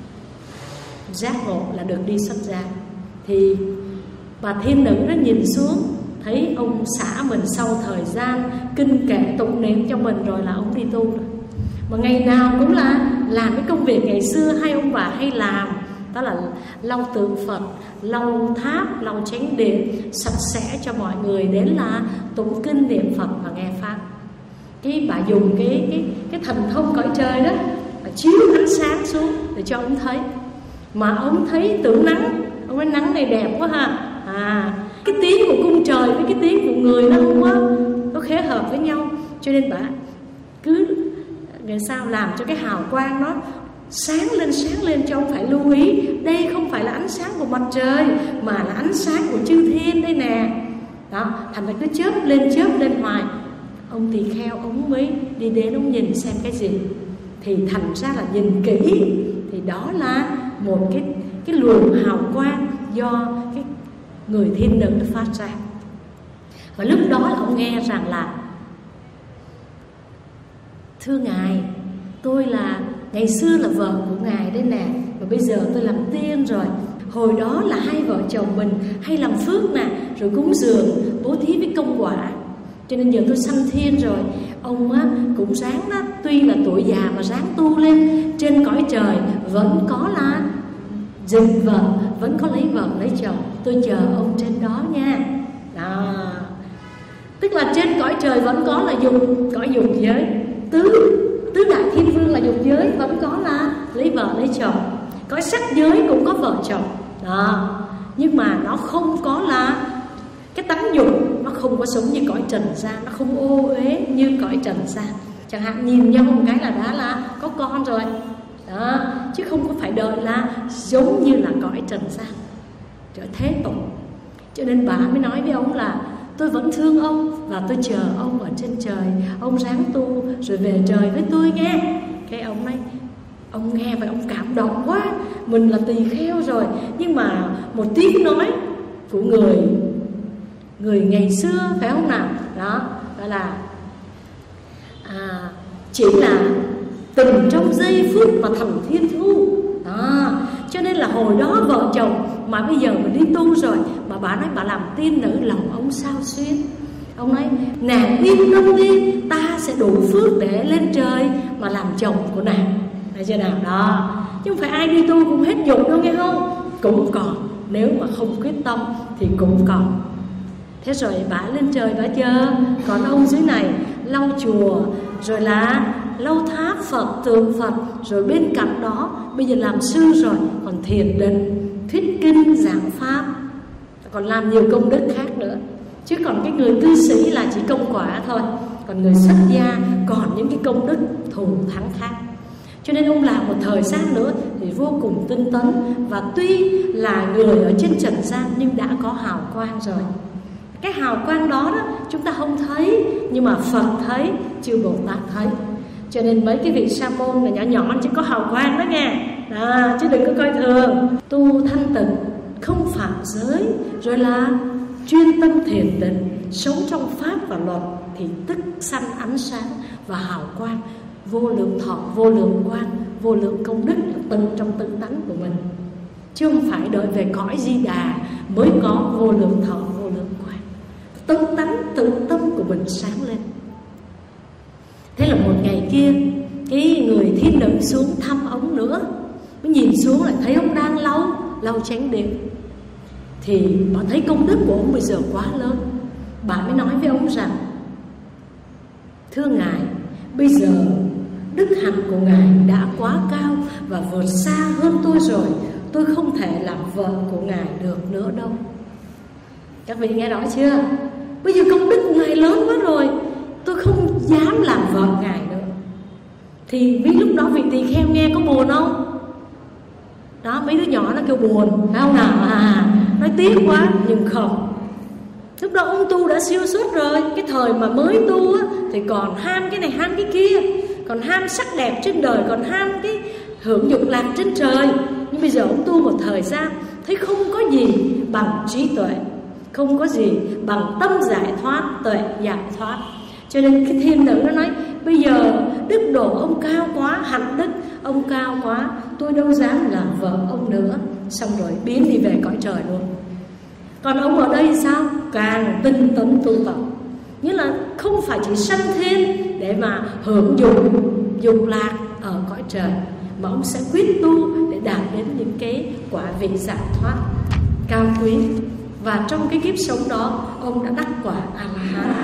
Giác ngộ là được đi xuất gia. Thì bà thiên nữ nó nhìn xuống, thấy ông xã mình sau thời gian kinh kệ tụng niệm cho mình rồi là ông đi tu rồi. Mà ngày nào cũng là làm cái công việc ngày xưa hai ông bà hay làm. Đó là lau tượng Phật, lau tháp, lau chánh điện, sạch sẽ cho mọi người đến là tụng kinh niệm Phật và nghe Pháp. Cái bà dùng cái, cái, cái thần thông cõi trời đó, bà chiếu ánh sáng xuống để cho ông thấy. Mà ông thấy tưởng nắng, ông nói nắng này đẹp quá ha. À, cái tiếng của cung trời với cái tiếng của người nó không có, có khế hợp với nhau. Cho nên bà cứ ngày sao làm cho cái hào quang nó sáng lên sáng lên, cho ông phải lưu ý. Đây không phải là ánh sáng của mặt trời, mà là ánh sáng của chư thiên đây nè. Đó, thành ra cứ chớp lên chớp lên hoài. Ông tỳ kheo ông mới đi đến ông nhìn xem cái gì. Thì thành ra là nhìn kỹ, thì đó là một cái, cái luồng hào quang do cái người thiên nữ nó phát ra. Và lúc đó là ông nghe rằng là thưa Ngài, tôi là ngày xưa là vợ của Ngài đây nè, và bây giờ tôi làm tiên rồi. Hồi đó là hai vợ chồng mình hay làm phước nè, rồi cúng dường, bố thí với công quả. Cho nên giờ tôi sanh thiên rồi. Ông á, cũng ráng đó, tuy là tuổi già mà ráng tu lên. Trên cõi trời vẫn có là dừng vợ, vẫn có lấy vợ lấy chồng. Tôi chờ ông trên đó nha. Đó. Tức là trên cõi trời vẫn có là dục, cõi dục giới. Tứ Tứ đại thiên vương là dục giới, vẫn có là lấy vợ lấy chồng. Cõi sắc giới cũng có vợ chồng. Đó. Nhưng mà nó không có là cái tánh dục, nó không có sống như cõi trần gian, nó không ô uế như cõi trần gian. Chẳng hạn nhìn nhau một cái là đã là có con rồi. Đó. Chứ không có phải đợi là giống như là cõi trần gian, trở thế tục. Cho nên bà mới nói với ông là tôi vẫn thương ông và tôi chờ ông ở trên trời. Ông ráng tu rồi về trời với tôi nghe. Cái ông nói, ông nghe vậy ông cảm động quá. Mình là tỳ kheo rồi, nhưng mà một tiếng nói của người Người ngày xưa phải không nào? Đó, gọi là à, chỉ là từng trong giây phút mà thành thiên thu. Đó. Cho nên là hồi đó vợ chồng, mà bây giờ mình đi tu rồi, mà bà nói bà làm tiên nữ, lòng ông sao xuyên. Ông nói nàng yên tâm đi, ta sẽ đủ phước để lên trời mà làm chồng của nàng. Thấy chưa nào? Đó, chứ không phải ai đi tu cũng hết dục đâu, nghe không? Cũng còn, nếu mà không quyết tâm thì cũng còn. Thế rồi bả lên trời bả chờ, còn ông dưới này lau chùa, rồi là lau tháp Phật, tượng Phật, rồi bên cạnh đó bây giờ làm sư rồi còn thiền định, thuyết kinh, giảng pháp, còn làm nhiều công đức khác nữa. Chứ còn cái người cư sĩ là chỉ công quả thôi, còn người xuất gia còn những cái công đức thù thắng khác. Cho nên ông làm một thời gian nữa thì vô cùng tinh tấn, và tuy là người ở trên trần gian nhưng đã có hào quang rồi. Cái hào quang đó, đó chúng ta không thấy, nhưng mà Phật thấy, chư Bồ Tát thấy. Cho nên mấy cái vị sa môn là nhỏ nhỏ chỉ có hào quang đó nghe, à, chứ đừng có coi thường. Tu thanh tịnh, không phạm giới, rồi là chuyên tâm thiền định, sống trong pháp và luật, thì tức sanh ánh sáng và hào quang, vô lượng thọ, vô lượng quang, vô lượng công đức là tự trong tự tánh của mình. Chứ không phải đợi về cõi Di Đà mới có vô lượng thọ, vô lượng quang. Tự tánh, tự tâm của mình sáng lên. Thế là một ngày kia, cái người thiên nữ xuống thăm ông nữa, mới nhìn xuống lại thấy ông đang lau lau chánh điện. Thì bà thấy công đức của ông bây giờ quá lớn. Bà mới nói với ông rằng: thưa ngài, bây giờ đức hạnh của ngài đã quá cao và vượt xa hơn tôi rồi, tôi không thể làm vợ của ngài được nữa đâu. Các vị nghe rõ chưa? Bây giờ công đức của ngài lớn quá rồi, tôi không dám làm vợ ngài nữa. Thì vì lúc đó vị tỳ kheo nghe có buồn không? Đó, mấy đứa nhỏ nó kêu buồn, phải không nào? À, nói tiếc quá, nhưng không. Lúc đó ông tu đã siêu xuất rồi. Cái thời mà mới tu á, thì còn ham cái này ham cái kia, còn ham sắc đẹp trên đời, còn ham cái hưởng dục lạc trên trời. Nhưng bây giờ ông tu một thời gian, thấy không có gì bằng trí tuệ, không có gì bằng tâm giải thoát, tuệ giải thoát. Cho nên cái thiên nữ nó nói: bây giờ đức độ ông cao quá, hạnh đức ông cao quá, tôi đâu dám làm vợ ông nữa. Xong rồi biến đi về cõi trời luôn. Còn ông ở đây sao? Càng tinh tấn tu tập, nghĩa là không phải chỉ sanh thiên để mà hưởng dục dục lạc ở cõi trời, mà ông sẽ quyết tu để đạt đến những cái quả vị giải thoát cao quý. Và trong cái kiếp sống đó, ông đã đắc quả A-la-hán.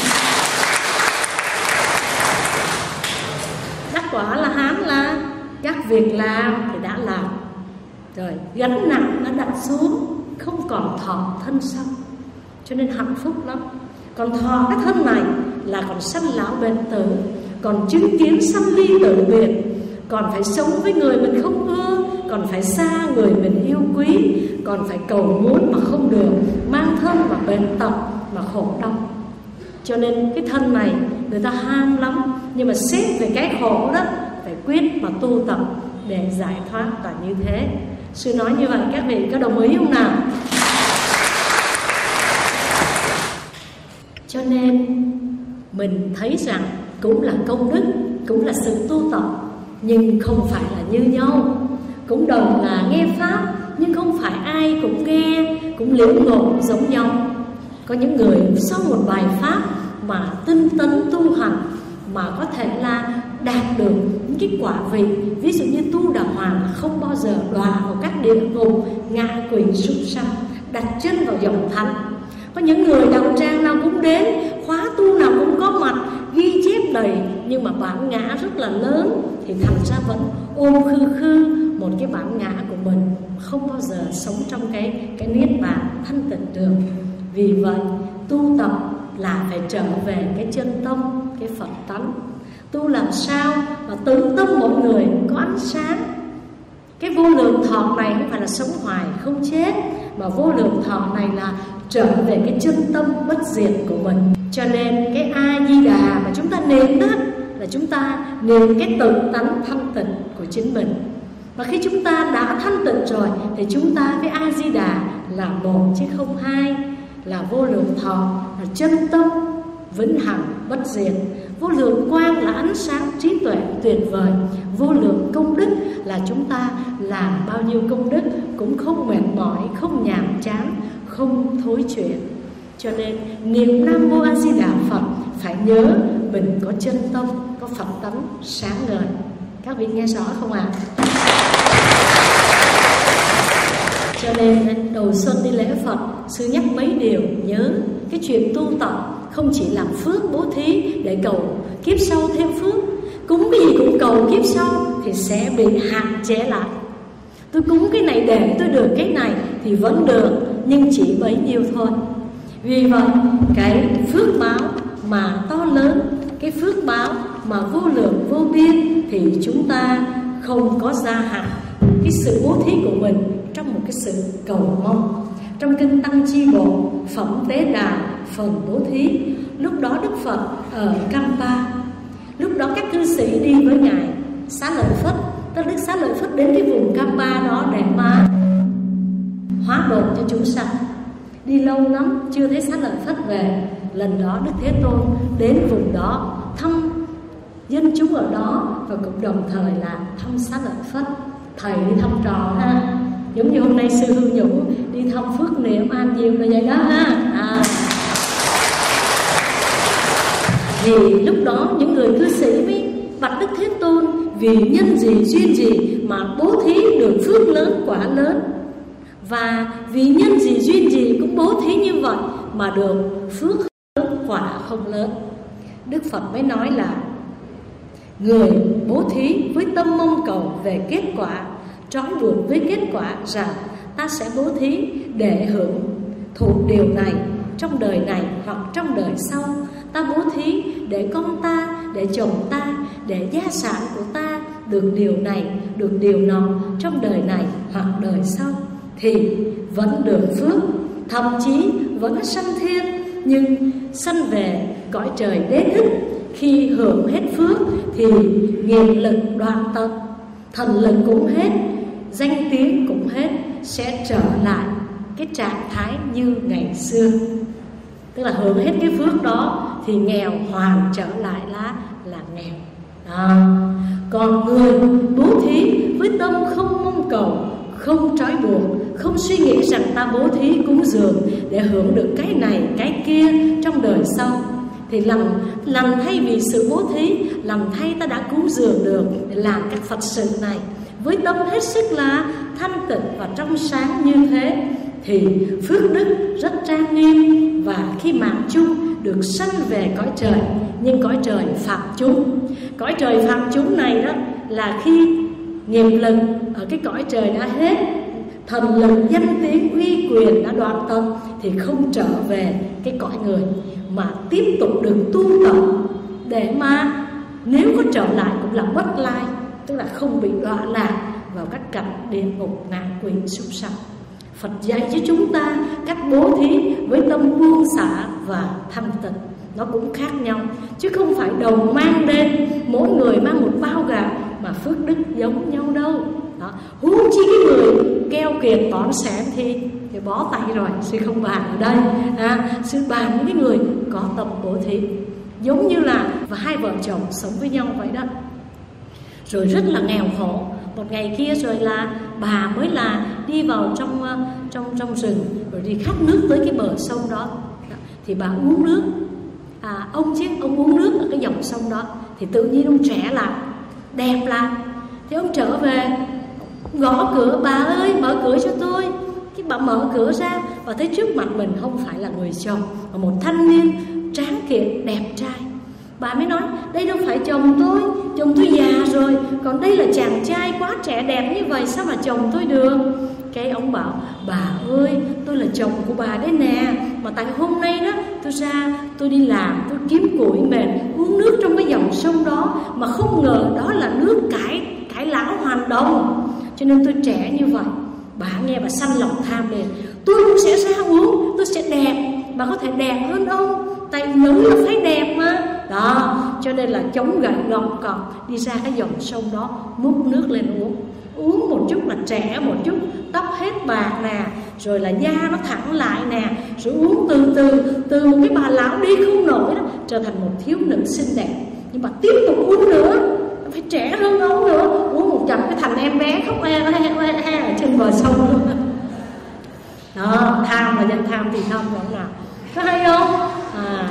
Đắc quả A-la-hán là các việc làm thì đã làm rồi, gánh nặng đã đặt xuống, không còn thọ thân sau, cho nên hạnh phúc lắm. Còn thọ cái thân này là còn sanh lão bệnh tử, còn chứng kiến sanh ly tử biệt, còn phải sống với người mình không ưa, còn phải xa người mình yêu quý, còn phải cầu muốn mà không được, mang thân mà bệnh tật mà khổ đau. Cho nên cái thân này người ta ham lắm, nhưng mà xét về cái khổ đó phải quyết mà tu tập để giải thoát là như thế. Sư nói như vậy, các vị có đồng ý không nào? Cho nên mình thấy rằng cũng là công đức, cũng là sự tu tập, nhưng không phải là như nhau. Cũng đồng là nghe pháp, nhưng không phải ai cũng nghe, cũng liễu ngộ giống nhau. Có những người sau một bài pháp mà tinh tấn tu hành, mà có thể là đạt được những cái quả vị. Ví dụ như Tu Đà Hoàng không bao giờ đọa vào các địa ngục, ngạ quỷ súc sanh, đặt chân vào dòng thánh. Có những người đạo tràng nào cũng đến, khóa tu nào cũng có mặt, ghi chép đầy, nhưng mà bản ngã rất là lớn, thì thành ra vẫn ôm khư khư một cái bản ngã của mình, không bao giờ sống trong cái cái niết bàn thanh tịnh được. Vì vậy tu tập là phải trở về cái chân tâm, cái Phật tánh. Tu làm sao mà tự tâm mỗi người có ánh sáng. Cái vô lượng thọ này không phải là sống hoài không chết, mà vô lượng thọ này là trở về cái chân tâm bất diệt của mình. Cho nên cái A-di-đà mà chúng ta niệm đó là chúng ta niệm cái tự tánh thanh tịnh của chính mình. Và khi chúng ta đã thanh tịnh rồi thì chúng ta với A-di-đà là một chứ không hai, là vô lượng thọ, là chân tâm vĩnh hằng bất diệt. Vô lượng quang là ánh sáng trí tuệ tuyệt vời. Vô lượng công đức là chúng ta làm bao nhiêu công đức cũng không mệt mỏi, không nhàm chán, không thối chuyển. Cho nên niệm Nam Mô A Di Đà Phật phải nhớ mình có chân tâm, có Phật tánh sáng ngời. Các vị nghe rõ không ạ? À? Cho nên đầu xuân đi lễ Phật, sư nhắc mấy điều nhớ. Cái chuyện tu tập không chỉ làm phước bố thí để cầu kiếp sau thêm phước, cúng cái gì cũng cầu kiếp sau thì sẽ bị hạn chế lại. Tôi cúng cái này để tôi được cái này thì vẫn được, nhưng chỉ bấy nhiêu thôi. Vì vậy cái phước báo mà to lớn, cái phước báo mà vô lượng vô biên thì chúng ta không có gia hạn cái sự bố thí của mình trong một cái sự cầu mong. Trong kinh Tăng Chi Bộ Phẩm Tế Đà phần bố thí, lúc đó Đức Phật ở Kampa, lúc đó các cư sĩ đi với ngài Xá Lợi Phất, tức Đức Xá Lợi Phất đến cái vùng Kampa đó để mà hóa độ cho chúng sanh. Đi lâu lắm chưa thấy Xá Lợi Phất về. Lần đó Đức Thế Tôn đến vùng đó thăm dân chúng ở đó, và cũng đồng thời là thăm Xá Lợi Phất. Thầy đi thăm trò ha, giống như hôm nay sư Hương Nhũng đi thăm Phước Niệm An Diệu là vậy đó ha. À. Thì lúc đó những người cư sĩ mới bạch Đức Thế Tôn vì nhân gì duyên gì mà bố thí được phước lớn quả lớn, và vì nhân gì duyên gì cũng bố thí như vậy mà được phước lớn quả không lớn. Đức Phật mới nói là người bố thí với tâm mong cầu về kết quả, trói buộc với kết quả rằng ta sẽ bố thí để hưởng thụ điều này trong đời này hoặc trong đời sau. Ta bố thí để con ta, để chồng ta, để gia sản của ta được điều này, được điều nọ trong đời này hoặc đời sau, thì vẫn được phước, thậm chí vẫn sanh thiên. Nhưng sanh về cõi trời đế thích, khi hưởng hết phước thì nghiệp lực đoạn tận, thần lực cũng hết, danh tiếng cũng hết, sẽ trở lại cái trạng thái như ngày xưa. Tức là hưởng hết cái phước đó thì nghèo hoàn trở lại là, là nghèo đó. Còn người bố thí với tâm không mong cầu, không trói buộc, không suy nghĩ rằng ta bố thí cúng dường để hưởng được cái này cái kia trong đời sau, thì làm, làm thay vì sự bố thí, làm thay ta đã cúng dường được để làm các Phật sự này với tâm hết sức là thanh tịnh và trong sáng như thế, thì phước đức rất trang nghiêm. Và khi mạng chung được sanh về cõi trời, nhưng cõi trời phạm chúng, cõi trời phạm chúng này đó là khi nghiệp lực ở cái cõi trời đã hết, thần lực danh tiếng uy quyền đã đoạn tận, thì không trở về cái cõi người mà tiếp tục được tu tập, để mà nếu có trở lại cũng là bất lai, tức là không bị đọa lạc vào các cảnh địa ngục ngạ quỷ súc sanh. Phật dạy cho chúng ta cách bố thí với tâm buông xả và thanh tịnh nó cũng khác nhau, chứ không phải đồng mang đến mỗi người mang một bao gạo mà phước đức giống nhau đâu. Đó. Huống chi cái người keo kiệt bỏn sẻn thì, thì bó tay rồi, sư không bàn ở đây. À, sư bàn những cái người có tâm bố thí, giống như là và hai vợ chồng sống với nhau vậy đó, rồi rất là nghèo khổ. Một ngày kia rồi là bà mới là đi vào trong trong trong rừng, rồi đi khát nước tới cái bờ sông đó, thì bà uống nước. À, ông chứ ông uống nước ở cái dòng sông đó, thì tự nhiên ông trẻ lại, đẹp lại. Thì ông trở về, gõ cửa: bà ơi, mở cửa cho tôi. Cái bà mở cửa ra và thấy trước mặt mình không phải là người chồng, mà một thanh niên tráng kiện đẹp trai. Bà mới nói: đây đâu phải chồng tôi, chồng tôi già rồi, còn đây là chàng trai quá trẻ đẹp như vậy, sao mà chồng tôi được? Cái ông bảo: bà ơi, tôi là chồng của bà đấy nè, mà tại hôm nay đó tôi ra tôi đi làm, tôi kiếm củi mệt, uống nước trong cái dòng sông đó, mà không ngờ đó là nước cải cải lão hoàn đồng, cho nên tôi trẻ như vậy. Bà nghe bà sanh lòng tham lên: tôi cũng sẽ ra uống, tôi sẽ đẹp, bà có thể đẹp hơn ông, tại nữ là phải đẹp mà. Đó, cho nên là chống gậy gọng cọc đi ra cái dòng sông đó, múc nước lên uống. Uống một chút là trẻ một chút, tóc hết bạc nè, rồi là da nó thẳng lại nè, rồi uống từ từ, từ một cái bà lão đi không nổi đó, trở thành một thiếu nữ xinh đẹp. Nhưng mà tiếp tục uống nữa, phải trẻ hơn ông nữa, uống một chậm cái thành em bé khóc e e e e ở trên bờ sông luôn. Đó, tham là dân tham thì tham rồi nào. có hay không? À,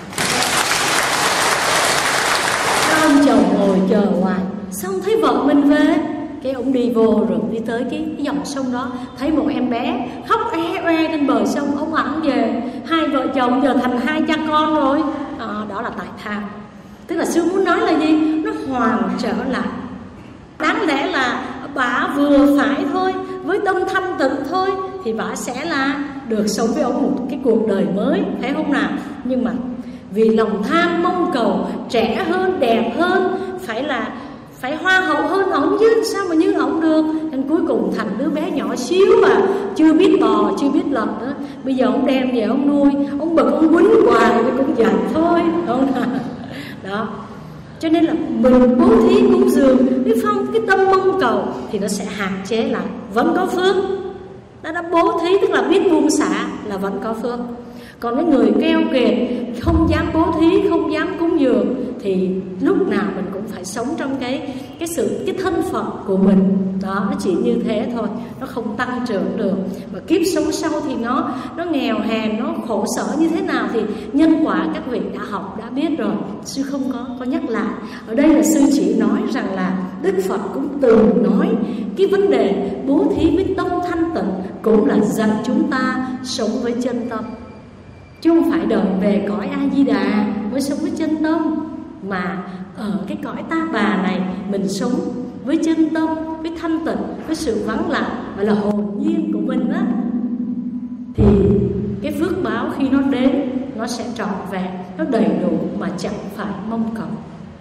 các ông chồng ngồi chờ hoài, xong thấy vợ mình về, cái ông đi vô rồi đi tới cái, cái dòng sông đó, thấy một em bé khóc e oe trên bờ sông, ông ẵm về, hai vợ chồng giờ thành hai cha con rồi. À, đó là tại tham. Tức là sư muốn nói là gì? Nó hoàn trở lại. Đáng lẽ là bà vừa phải thôi, với tâm thanh tịnh thôi, thì bà sẽ là được sống với ông một cái cuộc đời mới, phải không nào? Nhưng mà vì lòng tham mong cầu trẻ hơn, đẹp hơn, phải là phải hoa hậu hơn ổng chứ, sao mà như ổng được? Nên cuối cùng thành đứa bé nhỏ xíu à, chưa biết bò, chưa biết lật nữa. Bây giờ ông đem về ông nuôi, ông bực ông quýnh hoài thì cũng dành thôi, không nào? Đó. Cho nên là mình bố thí cúng dường, cái phong cái tâm mong cầu thì nó sẽ hạn chế lại, vẫn có phước. Đã đã bố thí tức là biết buông xả là vẫn có phước. Còn cái người keo kiệt, không dám bố thí, không dám cúng dường, thì lúc nào mình cũng phải sống trong cái cái sự cái thân phận của mình. Đó, nó chỉ như thế thôi, nó không tăng trưởng được. Mà kiếp sống sau thì nó nó nghèo hèn, nó khổ sở như thế nào thì nhân quả các vị đã học, đã biết rồi. Sư không có có nhắc lại. Ở đây là sư chỉ nói rằng là Đức Phật cũng từng nói cái vấn đề bố thí với tâm thanh tịnh cũng là dạy chúng ta sống với chân tâm. Chứ không phải đợi về cõi A-di-đà mới sống với chân tâm, mà ở cái cõi ta bà này mình sống với chân tâm, với thanh tịnh, với sự vắng lặng, gọi là hồn nhiên của mình á, thì cái phước báo khi nó đến nó sẽ trọn vẹn, nó đầy đủ mà chẳng phải mong cầu.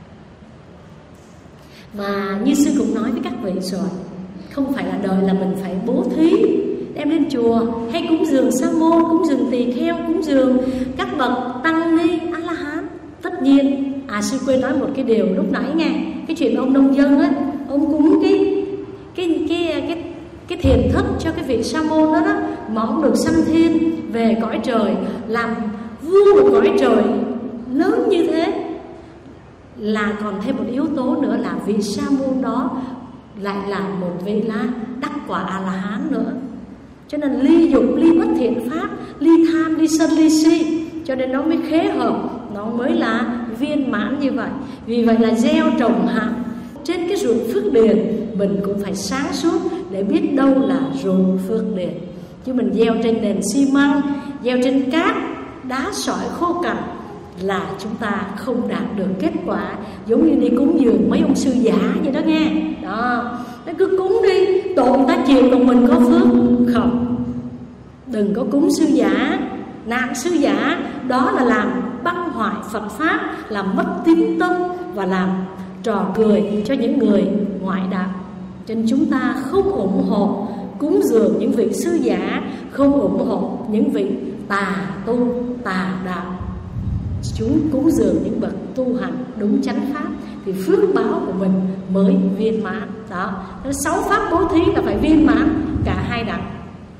Mà như sư cũng nói với các vị rồi, không phải là đợi là mình phải bố thí đem lên chùa hay cúng dường sa môn, cúng dường tỳ kheo, cúng dường các bậc tăng ni a la hán. Tất nhiên, à sư quên nói một cái điều lúc nãy nghe, cái chuyện ông nông dân á, ông cúng cái cái cái cái cái thiền thất cho cái vị sa môn đó đó, mà ông được sanh thiên về cõi trời, làm vua một cõi trời lớn như thế, là còn thêm một yếu tố nữa là vị sa môn đó lại là một vị là đắc quả a la hán nữa. Cho nên ly dục, ly bất thiện pháp, ly tham, ly sân, ly si, cho nên nó mới khế hợp, nó mới là viên mãn như vậy. Vì vậy là gieo trồng hạt trên cái ruộng phước điền, mình cũng phải sáng suốt để biết đâu là ruộng phước điền. Chứ mình gieo trên nền xi măng, gieo trên cát, đá sỏi khô cằn là chúng ta không đạt được kết quả. Giống như đi cúng dường mấy ông sư giả vậy đó nghe. Đó, nó cứ cúng đi, tội ta chịu còn mình có phước. Không, đừng có cúng sư giả, nạn sư giả, đó là làm băng hoại Phật Pháp, làm mất tín tâm và làm trò cười cho những người ngoại đạo. Cho nên chúng ta không ủng hộ cúng dường những vị sư giả, không ủng hộ những vị tà tu, tà đạo. Chúng cúng dường những bậc tu hành đúng chánh pháp thì phước báo của mình mới viên mãn. Đó, sáu pháp bố thí là phải viên mãn cả hai đẳng.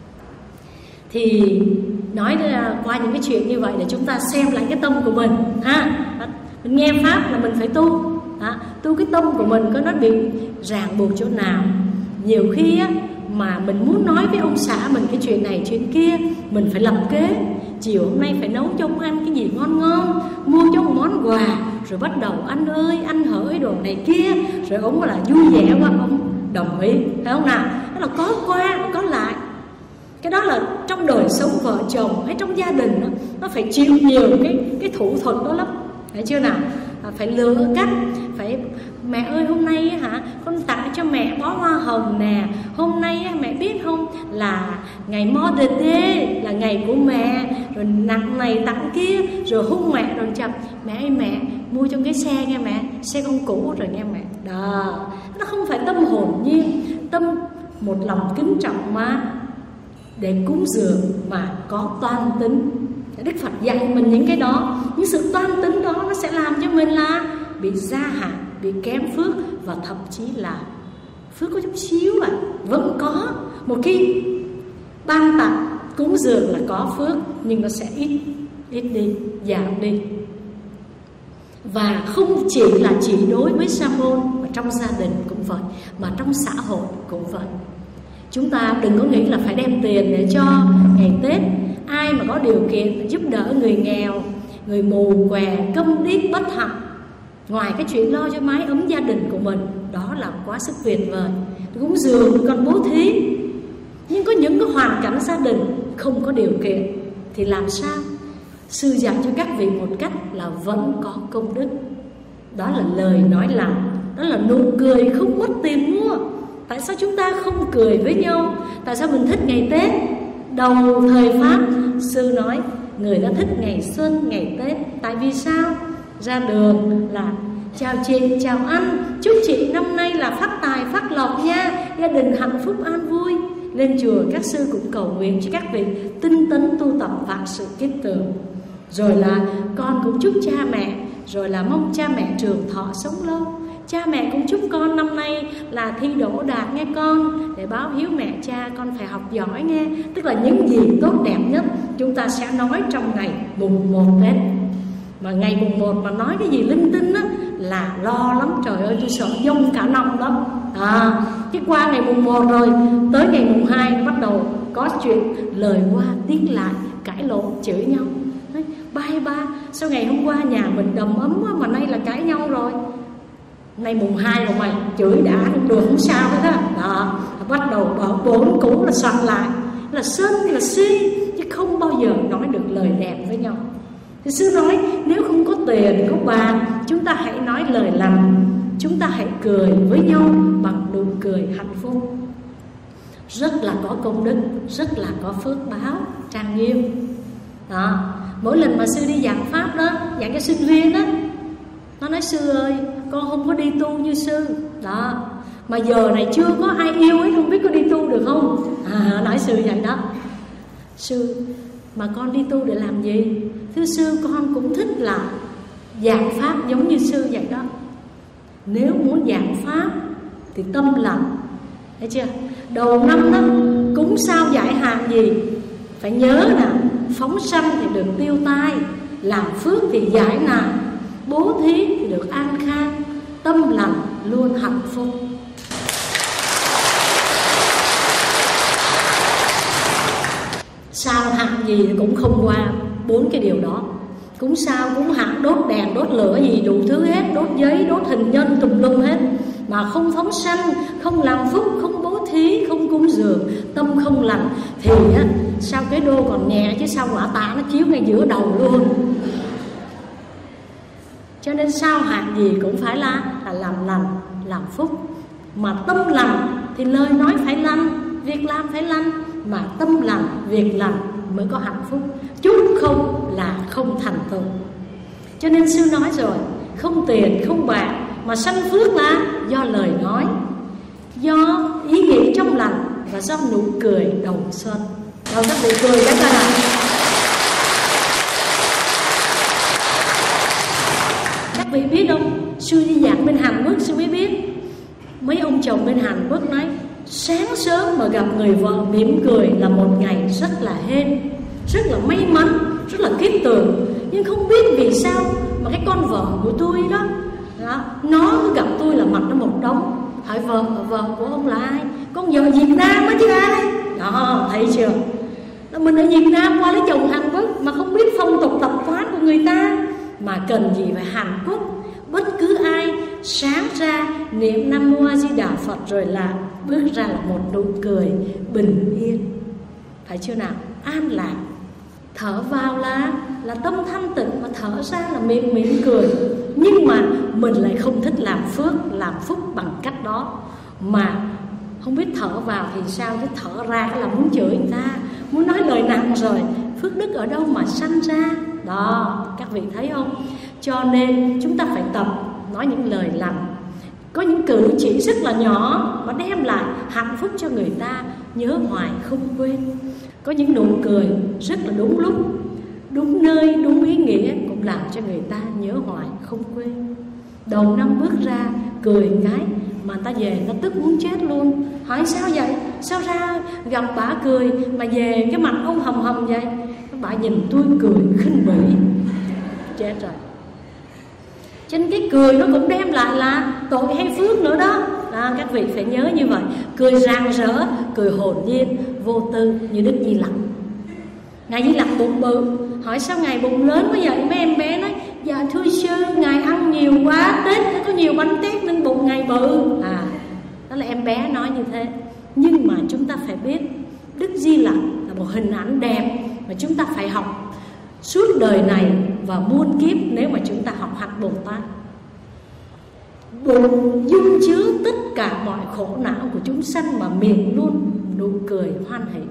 Thì nói qua những cái chuyện như vậy để chúng ta xem lại cái tâm của mình ha. Mình nghe pháp là mình phải tu. Đó, tu cái tâm của mình có nó bị ràng buộc chỗ nào. Nhiều khi á, mà mình muốn nói với ông xã mình cái chuyện này chuyện kia, mình phải lập kế. Chiều hôm nay phải nấu cho ông ăn cái gì ngon ngon, mua cho một món quà, rồi bắt đầu anh ơi anh hỡi đồ này kia, rồi ông là vui vẻ quá, ông đồng ý, phải không nào? Đó là có qua có lại. Cái đó là trong đời sống vợ chồng hay trong gia đình đó, nó phải chịu nhiều cái cái thủ thuật đó lắm, thấy chưa nào? Phải lựa cách, phải mẹ ơi hôm nay hả con tặng cho mẹ bó hoa hồng nè, hôm nay mẹ biết không là ngày Mother's Day là ngày của mẹ, rồi nặng này tặng kia, rồi hôn mẹ rồi chậm mẹ ơi mẹ mua trong cái xe nghe mẹ, xe con cũ rồi nghe mẹ. Đó, nó không phải tâm hồn nhiên, tâm một lòng kính trọng mà để cúng dường mà có toan tính. Đức Phật dạy mình những cái đó, những sự toan tính đó nó sẽ làm cho mình là bị gia hạn, bị kém phước, và thậm chí là phước có chút xíu à, vẫn có. Một khi ban tặng cúng dường là có phước, nhưng nó sẽ ít ít đi, giảm đi. Và không chỉ là chỉ đối với sa môn, mà trong gia đình cũng vậy, mà trong xã hội cũng vậy. Chúng ta đừng có nghĩ là phải đem tiền để cho ngày Tết ai mà có điều kiện giúp đỡ người nghèo, người mù què, câm điếc, bất hạnh, ngoài cái chuyện lo cho mái ấm gia đình của mình, đó là quá sức tuyệt vời. Cúng dường còn bố thí. Nhưng có những cái hoàn cảnh gia đình không có điều kiện thì làm sao? Sư dạy cho các vị một cách là vẫn có công đức. Đó là lời nói lành, đó là nụ cười không mất tiền mua. Tại sao chúng ta không cười với nhau? Tại sao mình thích ngày Tết? Đầu thời Pháp, sư nói người ta thích ngày xuân, ngày Tết. Tại vì sao? Ra đường là chào chị, chào anh, chúc chị năm nay là phát tài, phát lộc nha, gia đình hạnh phúc an vui. Lên chùa các sư cũng cầu nguyện cho các vị tinh tấn tu tập vạn sự kiết tường. Rồi là con cũng chúc cha mẹ, rồi là mong cha mẹ trường thọ sống lâu. Cha mẹ cũng chúc con năm nay là thi đỗ đạt nghe con, để báo hiếu mẹ cha con phải học giỏi nghe. Tức là những gì tốt đẹp nhất chúng ta sẽ nói trong ngày mùng một Tết. Mà ngày mùng một mà nói cái gì linh tinh á là lo lắm, trời ơi tôi sợ dông cả năm lắm. À, chứ qua ngày mùng một rồi, tới ngày mùng hai bắt đầu có chuyện lời qua tiếng lại, cãi lộn, chửi nhau. Nói, bye ba, sao ngày hôm qua nhà mình đầm ấm quá mà nay là cãi nhau rồi. Nay mùng hai rồi mày chửi đã không được, không sao hết á. Đó, bắt đầu bỏ bốn cũ là soạn lại, là sân là si, chứ không bao giờ nói được lời đẹp với nhau. Thì sư nói nếu không có tiền, có bạc, chúng ta hãy nói lời lành, chúng ta hãy cười với nhau bằng nụ cười hạnh phúc. Rất là có công đức, rất là có phước báo, trang nghiêm. Đó, mỗi lần mà sư đi giảng pháp đó, giảng cho sinh viên đó, nó nói sư ơi, con không có đi tu như sư. Đó, mà giờ này chưa có ai yêu ấy, không biết có đi tu được không? À, nói sư vậy đó. Sư, mà con đi tu để làm gì? Thưa sư, con cũng thích là giảng pháp giống như sư vậy đó. Nếu muốn giảng pháp thì tâm lành, thấy chưa? Đầu năm đó cúng sao giải hạn gì phải nhớ nè, phóng sanh thì được tiêu tai, làm phước thì giải nạn, bố thí thì được an khang, tâm lành luôn hạnh phúc. Sao hạn gì thì cũng không qua bốn cái điều đó. Cúng sao, cúng hạn, đốt đèn, đốt lửa gì đủ thứ hết, đốt giấy, đốt hình nhân tùm lum hết, mà không phóng sanh, không làm phúc, không bố thí, không cúng dường, tâm không lành thì á, sao cái đô còn nhẹ chứ sao quả tạ nó chiếu ngay giữa đầu luôn. Cho nên sao hạn gì cũng phải là, là làm lành, làm phúc. Mà tâm lành thì lời nói phải lành, việc làm phải lành. Mà tâm lành, việc lành mới có hạnh phúc. Chút không là không thành tựu. Cho nên sư nói rồi, không tiền, không bạc, mà sanh phước là do lời nói, do ý nghĩ trong lành và do nụ cười đầu xuân. Đâu các vị cười cái coi nào. Các vị biết không, sư đi giảng bên Hàn Quốc sư mới biết. Mấy ông chồng bên Hàn Quốc nói sáng sớm mà gặp người vợ mỉm cười là một ngày rất là hên, rất là may mắn, rất là kiết tường. Nhưng không biết vì sao mà cái con vợ của tôi đó, đó nó cứ gặp tôi là mặt nó một đống. Hỏi vợ, vợ của ông là ai? Con vợ Việt Nam á chứ ai. Đó, thấy chưa? Mình ở Việt Nam qua lấy chồng Hàn Quốc mà không biết phong tục tập quán của người ta. Mà cần gì phải Hàn Quốc, bất cứ ai sáng ra niệm Nam Mô A Di Đà Phật rồi là bước ra là một nụ cười bình yên, phải chưa nào? An lạc. Thở vào là là tâm thanh tịnh, mà thở ra là miệng mỉm cười. Nhưng mà mình lại không thích làm phước, làm phúc bằng cách đó. Mà không biết thở vào thì sao, chứ thở ra cái là muốn chửi người ta, muốn nói lời nặng rồi. Phước đức ở đâu mà sanh ra? Đó, các vị thấy không? Cho nên chúng ta phải tập nói những lời lành, có những cử chỉ rất là nhỏ mà đem lại hạnh phúc cho người ta, nhớ hoài không quên. Có những nụ cười rất là đúng lúc, đúng nơi, đúng ý nghĩa, cũng làm cho người ta nhớ hoài không quên. Đầu năm bước ra cười cái mà người ta về người ta tức muốn chết luôn. Hỏi sao vậy? Sao ra gặp bả cười mà về cái mặt ông hầm hầm vậy? Bả nhìn tôi cười khinh bỉ, chết rồi. Cho nên cái cười nó cũng đem lại là tội hay phước nữa đó. À, các vị phải nhớ như vậy. Cười rạng rỡ, cười hồn nhiên, vô tư như Đức Di Lặc. Ngài Di Lặc bụng bự, hỏi sao Ngài bụng lớn quá vậy? Mấy em bé nói, dạ thưa sư, Ngài ăn nhiều quá, Tết nó có nhiều bánh tét nên bụng Ngài bự. À, đó là em bé nói như thế. Nhưng mà chúng ta phải biết, Đức Di Lặc là một hình ảnh đẹp mà chúng ta phải học suốt đời này và muôn kiếp nếu mà chúng ta học hạnh Bồ Tát. Bụng dung chứa tất cả mọi khổ não của chúng sanh mà miệng luôn nụ cười hoan hỷ.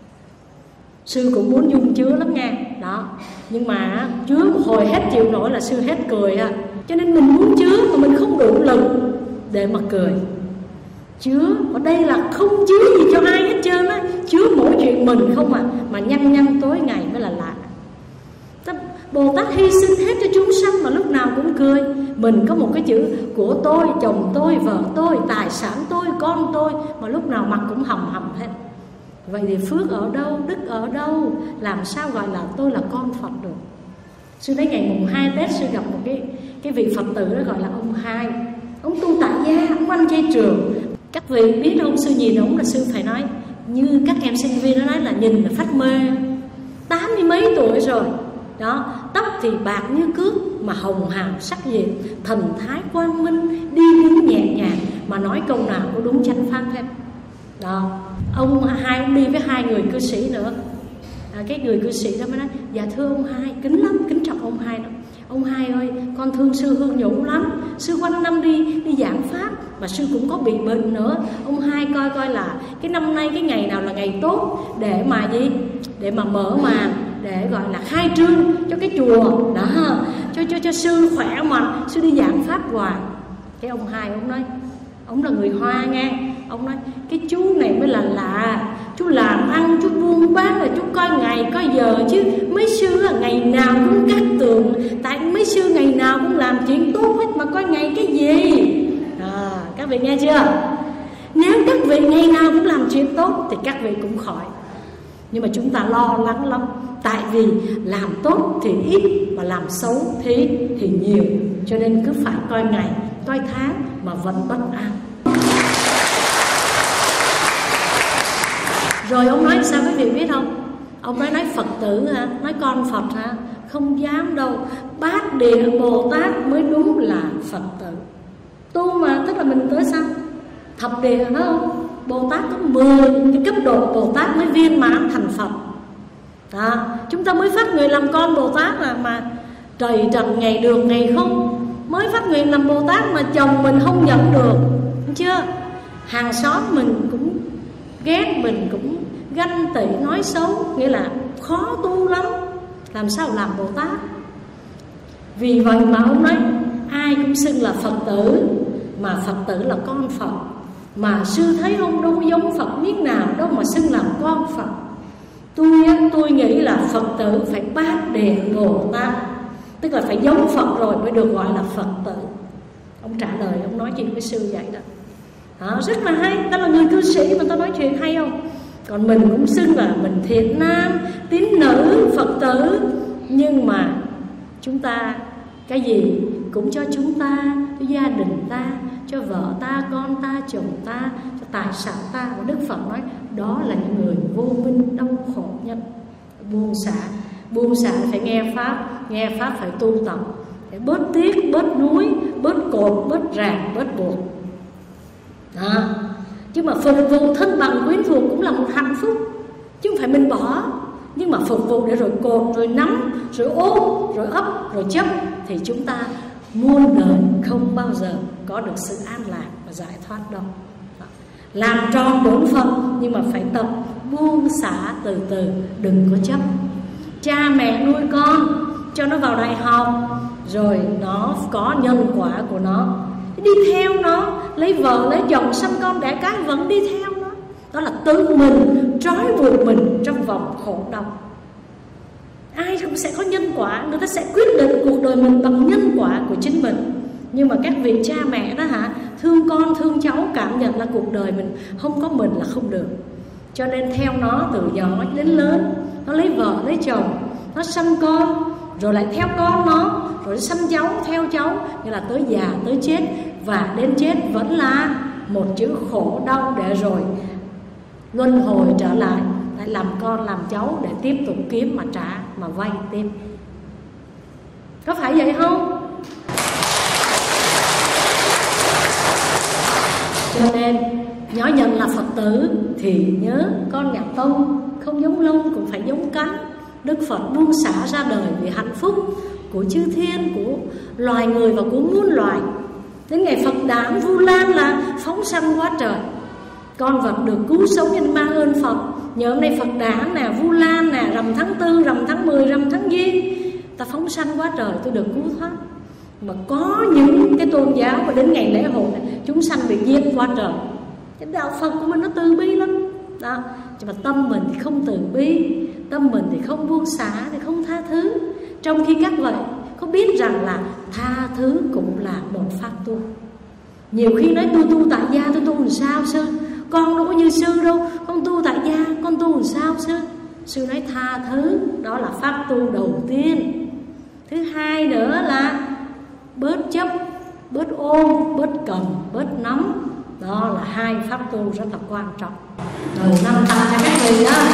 Sư cũng muốn dung chứa lắm nha. Đó. Nhưng mà chứa một hồi hết chịu nổi là sư hết cười à. Cho nên mình muốn chứa mà mình không đủ lực để mà cười. Chứa ở đây là không chứa gì cho ai hết trơn á, chứa mỗi chuyện mình không à. Mà nhăn nhăn tối ngày mới là lạ. Bồ Tát hy sinh hết cho chúng sanh mà lúc nào cũng cười. Mình có một cái chữ của tôi, chồng tôi, vợ tôi, tài sản tôi, con tôi, mà lúc nào mặt cũng hầm hầm hết. Vậy thì phước ở đâu, đức ở đâu? Làm sao gọi là tôi là con Phật được? Sư thấy ngày mùng hai Tết sư gặp một cái cái vị Phật tử đó gọi là ông Hai. Ông tu tại gia, ông ăn chay trường. Các vị biết ông, sư nhìn ông là sư phải nói như các em sinh viên nó nói là nhìn là phát mê. Tám mươi mấy tuổi rồi. Đó, tóc thì bạc như cước mà hồng hào sắc diệu, thần thái quang minh, đi đứng nhẹ nhàng mà nói câu nào cũng đúng chánh pháp hết. Đó, ông Hai ông đi với hai người cư sĩ nữa. À, cái người cư sĩ đó mới nói, dạ thưa ông Hai, kính lắm, kính trọng ông Hai đó. Ông Hai ơi, con thương sư Hương Nhũ lắm. Sư quanh năm đi đi giảng pháp mà sư cũng có bị bệnh nữa. Ông Hai coi coi là cái năm nay cái ngày nào là ngày tốt để mà gì? Để mà mở màn, để gọi là khai trương cho cái chùa đó, cho cho cho sư khỏe mạnh, sư đi giảng pháp hoài. Cái ông Hai ông nói, ông là người Hoa nghe, ông nói cái chú này mới là lạ, chú làm ăn, chú buôn bán là chú coi ngày coi giờ chứ mấy sư là ngày nào cũng cắt tường, tại mấy sư ngày nào cũng làm chuyện tốt hết mà coi ngày cái gì. À, các vị nghe chưa? Nếu các vị ngày nào cũng làm chuyện tốt thì các vị cũng khỏi. Nhưng mà chúng ta lo lắng lắm, tại vì làm tốt thì ít mà làm xấu thì thì nhiều, cho nên cứ phải coi ngày coi tháng mà vẫn bất an. Rồi ông nói sao quý vị biết không? Ông nói nói Phật tử hả? Nói con Phật hả? Không dám đâu. Bát Địa Bồ Tát mới đúng là Phật tử. Tu mà, tức là mình tới sao? Thập địa phải không? Bồ Tát có mười cái cấp độ Bồ Tát mới viên mãn thành Phật. Đó, chúng ta mới phát nguyện làm con Bồ Tát mà, mà trời trần ngày được ngày không. Mới phát nguyện làm Bồ Tát mà chồng mình không nhận được, đúng chưa? Hàng xóm mình cũng ghét, mình cũng ganh tị nói xấu, nghĩa là khó tu lắm. Làm sao làm Bồ Tát? Vì vậy mà ông nói ai cũng xưng là Phật tử, mà Phật tử là con Phật. Mà sư thấy ông đâu giống Phật miếng nào đâu mà xưng làm con Phật. Tôi tôi nghĩ là Phật tử phải Bát Địa Bồ Tát, tức là phải giống Phật rồi mới được gọi là Phật tử. Ông trả lời, ông nói chuyện với sư vậy đó. Đó, rất là hay. Ta là người cư sĩ mà ta nói chuyện hay không? Còn mình cũng xưng là mình thiện nam, tín nữ, Phật tử. Nhưng mà chúng ta cái gì cũng cho chúng ta, cho gia đình ta, cho vợ ta, con ta, chồng ta, cho tài sản ta. Và Đức Phật nói đó là những người vô minh đau khổ nhất. Buông xả, buông xả phải nghe Pháp, nghe Pháp phải tu tập, phải bớt tiếc, bớt núi, bớt cột, bớt ràng, bớt buộc. Đó. Chứ mà phục vụ thân bằng quyến thuộc cũng là một hạnh phúc, chứ không phải mình bỏ. Nhưng mà phục vụ để rồi cột, rồi nắm, rồi ôm, rồi ấp, rồi chấp, thì chúng ta muôn đời không bao giờ có được sự an lạc và giải thoát đâu. Làm tròn bổn phận nhưng mà phải tập buông xả từ từ, đừng có chấp. Cha mẹ nuôi con cho nó vào đại học, rồi nó có nhân quả của nó, đi theo nó, lấy vợ lấy chồng sanh con đẻ cái vẫn đi theo nó. Đó là tự mình trói buộc mình trong vòng khổ đau. Ai cũng sẽ có nhân quả, người ta sẽ quyết định cuộc đời mình bằng nhân quả của chính mình. Nhưng mà các vị cha mẹ đó hả, thương con thương cháu, cảm nhận là cuộc đời mình không có mình là không được, cho nên theo nó từ nhỏ đến lớn. Nó lấy vợ lấy chồng, nó sanh con, rồi lại theo con nó, rồi sanh cháu theo cháu, như là tới già tới chết. Và đến chết vẫn là một chữ khổ đau, để rồi luân hồi trở lại lại làm con làm cháu để tiếp tục kiếm mà trả, mà vay tiếp. Có phải vậy không? Cho nên nhỏ nhận là Phật tử thì nhớ con nhà Tông không giống lông cũng phải giống cánh. Đức Phật buông xả ra đời vì hạnh phúc của chư thiên, của loài người và của muôn loài. Đến ngày Phật đản Vu Lan là phóng sanh quá trời, con vật được cứu sống nhân mang ơn Phật. Nhờ hôm nay Phật đản nè, Vu Lan nè, rằm tháng tư, rằm tháng mười, rằm tháng giêng, ta phóng sanh quá trời, tôi được cứu thoát. Mà có những cái tôn giáo mà đến ngày lễ hội này, chúng sanh bị giết quá trời. Cái đạo Phật của mình nó từ bi lắm đó. Nhưng mà tâm mình thì không từ bi, tâm mình thì không buông xả, thì không tha thứ. Trong khi các vị có biết rằng là tha thứ cũng là một pháp tu. Nhiều khi nói tôi tu tại gia, tôi tu làm sao sư? Con đâu có như sư đâu, con tu tại gia, con tu làm sao sư? Sư nói tha thứ, đó là pháp tu đầu tiên. Thứ hai nữa là bớt chấp, bớt ôm, bớt cầm, bớt nắm. Đó là hai pháp tu rất là quan trọng. Đầu năm ta cho các vị đó.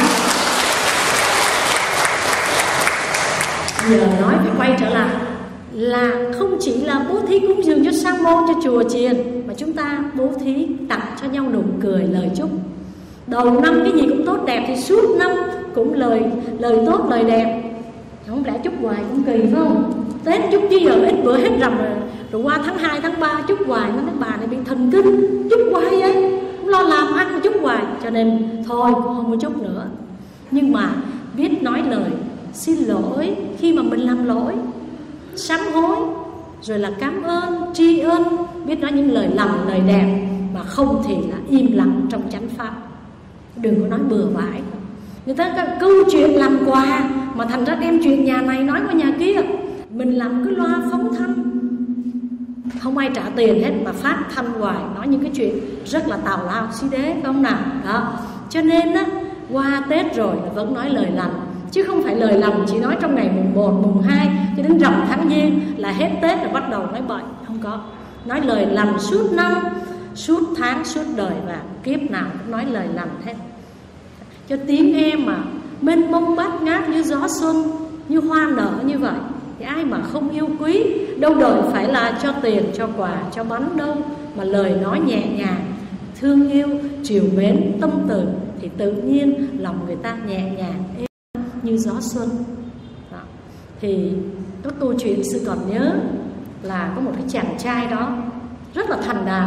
Giờ nói phải quay trở lại là không chỉ là bố thí cúng dường cho sa môn, cho chùa chiền, mà chúng ta bố thí tặng cho nhau nụ cười, lời chúc. Đầu năm cái gì cũng tốt đẹp thì suốt năm cũng lời lời tốt, lời đẹp. Không lẽ chúc hoài cũng kỳ phải không? Tết chúc chứ giờ ít bữa hết rằm rồi, rồi qua tháng hai, tháng ba chúc hoài, nó nói bà này bị thần kinh, chúc hoài vậy, không lo làm ăn mà chúc hoài. Cho nên thôi cũng không có chúc nữa. Nhưng mà biết nói lời xin lỗi khi mà mình làm lỗi, sám hối, rồi là cảm ơn, tri ân, biết nói những lời lành, lời đẹp, mà không thì là im lặng trong chánh pháp. Đừng có nói bừa bãi. Người ta có câu chuyện làm quà mà thành ra đem chuyện nhà này nói qua nhà kia. Mình làm cái loa phóng thanh, không ai trả tiền hết mà phát thanh hoài, nói những cái chuyện rất là tào lao xí đế, phải không nào? Đó. Cho nên á, qua Tết rồi là vẫn nói lời lành, chứ không phải lời lành chỉ nói trong ngày mùng một, mùng hai cho đến rằm tháng giêng là hết Tết là bắt đầu nói bậy. Không có. Nói lời lành suốt năm, suốt tháng, suốt đời, và kiếp nào cũng nói lời lành hết. Cho tiếng em mà mênh mông bát ngát như gió xuân, như hoa nở như vậy, thì ai mà không yêu quý. Đâu đời phải là cho tiền, cho quà, cho bánh đâu, mà lời nói nhẹ nhàng, thương yêu, trìu mến, tâm từ, thì tự nhiên lòng người ta nhẹ nhàng êm như gió xuân. Đó. Thì có câu chuyện sư còn nhớ là có một cái chàng trai đó rất là thành đạt,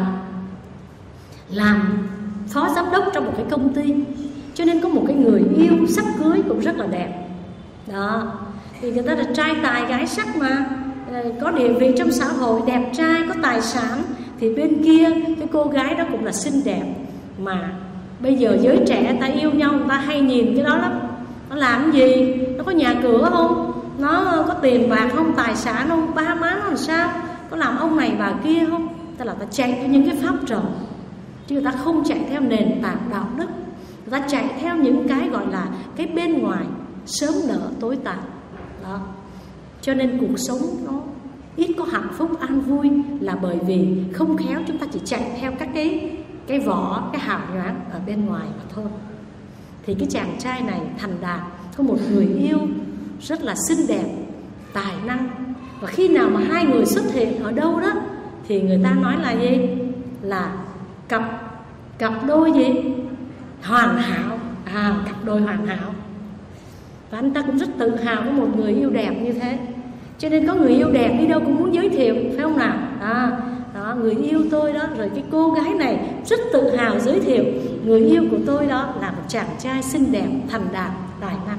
làm phó giám đốc trong một cái công ty, cho nên có một cái người yêu sắp cưới cũng rất là đẹp. Đó. Thì người ta là trai tài gái sắc mà, có địa vị trong xã hội, đẹp trai, có tài sản. Thì bên kia cái cô gái đó cũng là xinh đẹp. Mà bây giờ giới trẻ ta yêu nhau, người ta hay nhìn cái đó lắm. Nó làm cái gì? Nó có nhà cửa không? Nó có tiền bạc không? Tài sản không? Ba má nó làm sao? Có làm ông này bà kia không? Tức là ta chạy theo những cái pháp trò, chứ người ta không chạy theo nền tảng đạo đức. Người ta chạy theo những cái gọi là cái bên ngoài, sớm nở tối tàn. Đó. Cho nên cuộc sống nó ít có hạnh phúc an vui là bởi vì không khéo chúng ta chỉ chạy theo các cái cái vỏ, cái hào nhoáng ở bên ngoài mà thôi. Thì cái chàng trai này thành đạt, có một người yêu rất là xinh đẹp, tài năng. Và khi nào mà hai người xuất hiện ở đâu đó thì người ta nói là gì? Là cặp cặp đôi gì? Hoàn hảo. À, cặp đôi hoàn hảo. Và anh ta cũng rất tự hào có một người yêu đẹp như thế. Cho nên có người yêu đẹp đi đâu cũng muốn giới thiệu, phải không nào? À, đó, người yêu tôi đó. Rồi cái cô gái này rất tự hào giới thiệu người yêu của tôi đó là một chàng trai xinh đẹp, thành đạt, tài năng.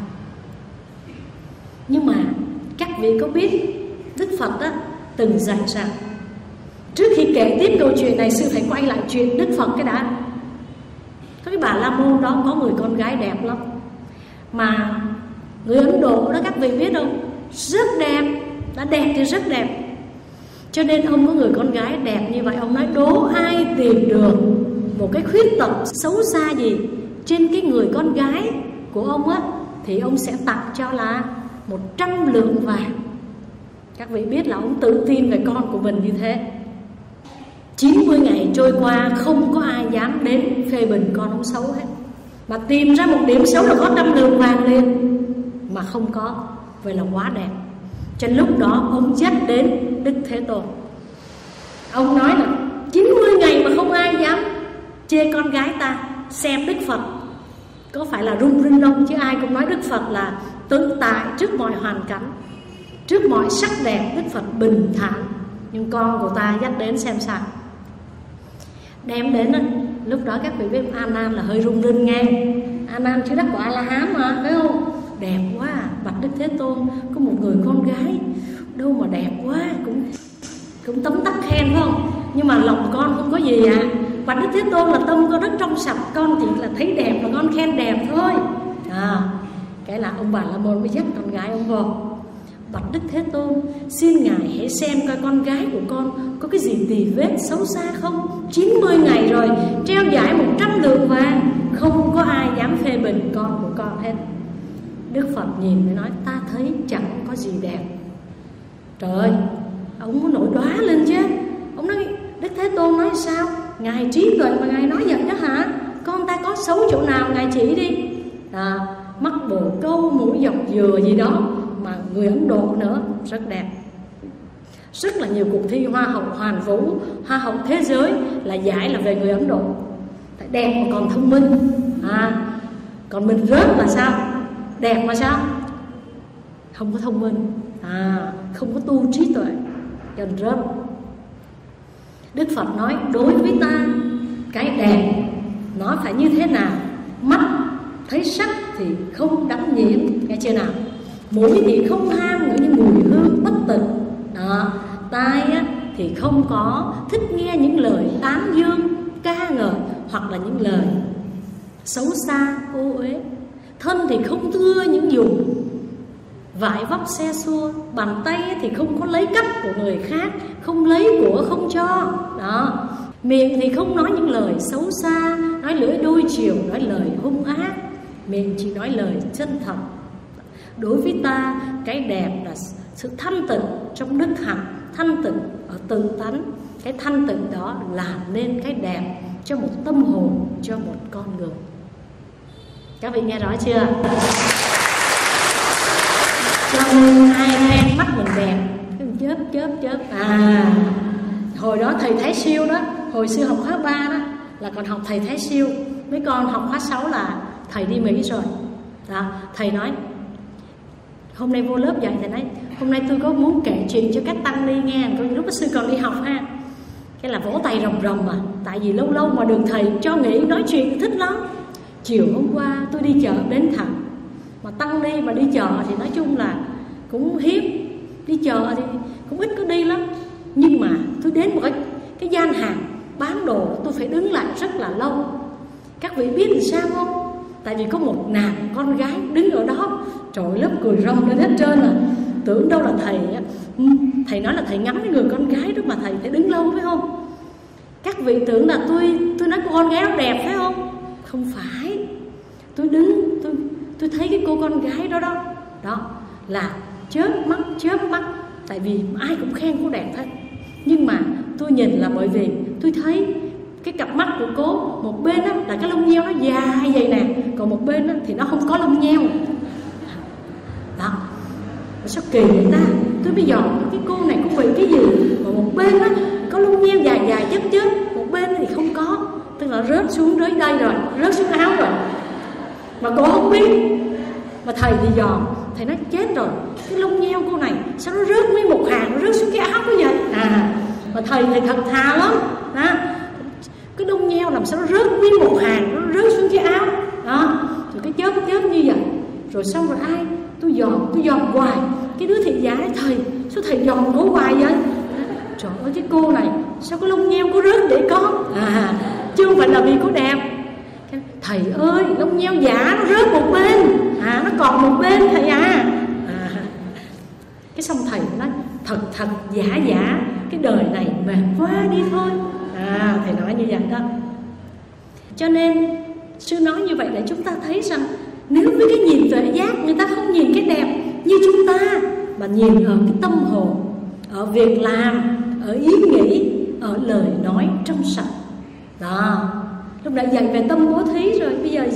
Nhưng mà các vị có biết Đức Phật đó từng dạy rằng, trước khi kể tiếp câu chuyện này, sư phải quay lại chuyện Đức Phật cái đã. Có cái bà La Môn đó có người con gái đẹp lắm. Mà người Ấn Độ đó các vị biết không? Rất đẹp, đã đẹp thì rất đẹp. Cho nên ông có người con gái đẹp như vậy, ông nói đố ai tìm được một cái khuyết tật xấu xa gì trên cái người con gái của ông á, thì ông sẽ tặng cho là một trăm lượng vàng. Các vị biết là ông tự tin về con của mình như thế. Chín mươi ngày trôi qua không có ai dám đến phê bình con ông xấu hết. Mà tìm ra một điểm xấu là có trăm lượng vàng liền, mà không có, vậy là quá đẹp. Cho nên lúc đó ông dắt đến Đức Thế Tôn. Ông nói là chín mươi ngày mà không ai dám chê con gái ta. Xem Đức Phật có phải là rung rinh không? Chứ ai cũng nói Đức Phật là tự tại trước mọi hoàn cảnh, trước mọi sắc đẹp. Đức Phật bình thản. Nhưng con của ta dắt đến xem sao. Đem đến đó, lúc đó các vị biết A Nan là hơi rung rinh nghe. A Nan chưa đắc quả A La Hán mà, phải không? Đẹp quá à. Bạch Đức Thế Tôn, có một người con gái đâu mà đẹp quá, cũng cũng tấm tắc khen phải không? Nhưng mà lòng con không có gì à. Bạch Đức Thế Tôn là tâm con rất trong sạch, con chỉ là thấy đẹp và con khen đẹp thôi. À, cái là ông Bà La Môn mới dắt con gái ông vô. Bạch Đức Thế Tôn, xin Ngài hãy xem coi con gái của con có cái gì tì vết xấu xa không? chín mươi ngày rồi, treo giải một trăm lượng vàng, không có ai dám phê bình con của con hết. Đức Phật nhìn mới nói, ta thấy chẳng có gì đẹp. Trời ơi, ông có nổi đoá lên chứ. Ông nói, Đức Thế Tôn nói sao? Ngài trí tuệ mà Ngài nói vậy đó hả? Con ta có xấu chỗ nào Ngài chỉ đi. À, mắt bồ câu, mũi dọc dừa gì đó, mà người Ấn Độ nữa, rất đẹp. Rất là nhiều cuộc thi hoa hậu hoàn vũ, hoa hậu thế giới là giải là về người Ấn Độ. Tại đẹp mà còn thông minh. À, còn mình rớt là sao? Đẹp mà sao? Không có thông minh, à, không có tu trí tuệ, cho nên rớt. Đức Phật nói đối với ta, cái đẹp nó phải như thế nào? Mắt thấy sắc thì không đắm nhiễm, nghe chưa nào? Mũi thì không ham những mùi hương bất tịnh. Đó. Tai á, thì không có thích nghe những lời tán dương, ca ngợi hoặc là những lời xấu xa, ô uế. Thân thì không thưa những dùng vải vóc xe xua. Bàn tay thì không có lấy cắp của người khác, không lấy của không cho. Đó. Miệng thì không nói những lời xấu xa, nói lưỡi đôi chiều, nói lời hung ác. Miệng chỉ nói lời chân thật. Đối với ta, cái đẹp là sự thanh tịnh trong đức hạnh, thanh tịnh ở tự tánh. Cái thanh tịnh đó làm nên cái đẹp cho một tâm hồn, cho một con người. Các vị nghe rõ chưa? Cho nên ai khen mắt mình đẹp, chớp chớp chớp. À, hồi đó thầy Thái Siêu đó, hồi xưa học khóa ba đó, là còn học thầy Thái Siêu. Mấy con học khóa sáu là thầy đi Mỹ rồi. Đó, thầy nói hôm nay vô lớp dạy, thầy nói hôm nay tôi có muốn kể chuyện cho các tăng ni nghe. Lúc đó sư còn đi học ha. Cái là vỗ tay rồng rồng mà. Tại vì lâu lâu mà được thầy cho nghỉ nói chuyện thích lắm. Chiều hôm qua tôi đi chợ Bến Thành. Mà tăng ni mà đi chợ thì nói chung là cũng hiếm. Đi chợ thì cũng ít có đi lắm. Nhưng mà tôi đến một cái, cái gian hàng bán đồ, tôi phải đứng lại rất là lâu. Các vị biết làm sao không? Tại vì có một nàng con gái đứng ở đó. Trời ơi, lớp cười rong lên hết trơn à. Tưởng đâu là thầy. Thầy nói là thầy ngắm cái người con gái đó mà thầy phải đứng lâu phải không? Các vị tưởng là tôi tôi nói cô con gái đó đẹp phải không? Không phải. Tôi đứng tôi tôi thấy cái cô con gái đó đó đó là chớp mắt chớp mắt. Tại vì ai cũng khen cô đẹp hết. Nhưng mà tôi nhìn là bởi vì tôi thấy cái cặp mắt của cô, một bên đó là cái lông nheo nó dài vậy nè, còn một bên đó thì nó không có lông nheo. Đó, sao kỳ vậy ta? Tôi mới dòm cái cô này có bị cái gì mà một bên đó có lông nheo dài dài chớp chớp, một bên thì không có. Tức là rớt xuống dưới đây rồi, rớt xuống áo rồi. Mà cô không biết. Mà thầy thì dòm, thầy nói chết rồi, cái lông nheo cô này sao nó rớt nguyên một hàng, nó rớt xuống cái áo như vậy. À, mà thầy thì thật thà lắm. Đó, cái lông nheo làm sao nó rớt nguyên một hàng, nó rớt xuống cái áo. Đó, rồi cái chớp chớp như vậy. Rồi xong rồi ai? Tôi dòm, tôi dòm hoài. Cái đứa thị giả nói thầy, sao thầy dòm cổ hoài vậy? Trời ơi, cái cô này sao cái lông nheo có rớt để con? À, chứ không phải là vì cô đẹp. Thầy ơi, lông nheo giả nó rớt một bên. À, nó còn một bên thầy à. À, cái xong thầy nói thật thật giả giả, cái đời này mệt quá đi thôi. À, thầy nói như vậy đó. Cho nên sư nói như vậy để chúng ta thấy rằng nếu với cái nhìn tuệ giác, người ta không nhìn cái đẹp như chúng ta, mà nhìn ở cái tâm hồn, ở việc làm, ở ý nghĩ, ở lời nói trong sạch. Đó, lúc nãy dạy về tâm bố thí rồi, bây giờ dạy về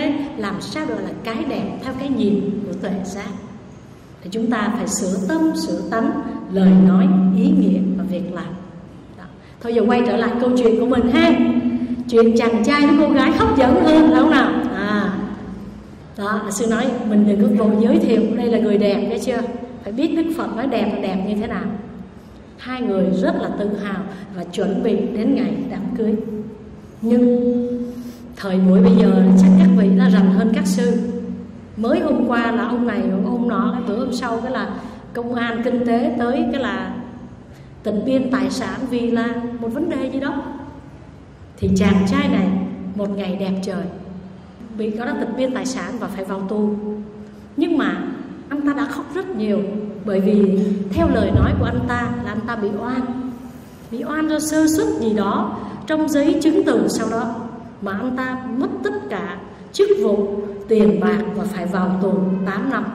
thế làm sao gọi là cái đẹp theo cái nhìn của tuệ giác. Thì chúng ta phải sửa tâm, sửa tánh, lời nói, ý nghĩa và việc làm. Đó. Thôi giờ quay trở lại câu chuyện của mình ha. Chuyện chàng trai với cô gái hấp dẫn hơn phải không nào? À, đó, sư nói mình đừng có vội giới thiệu đây là người đẹp, nghe chưa? Phải biết Đức Phật nói đẹp là đẹp như thế nào. Hai người rất là tự hào và chuẩn bị đến ngày đám cưới. Nhưng thời buổi bây giờ chắc các vị đã rành hơn các sư. Mới hôm qua là ông này ông nọ, cái bữa hôm sau cái là công an kinh tế tới, cái là tịch biên tài sản vì là một vấn đề gì đó. Thì chàng trai này một ngày đẹp trời bị có đã tịch biên tài sản và phải vào tù. Nhưng mà anh ta đã khóc rất nhiều, bởi vì theo lời nói của anh ta là anh ta bị oan, bị oan do sơ suất gì đó trong giấy chứng từ sau đó, mà anh ta mất tất cả chức vụ, tiền bạc và phải vào tù tám năm.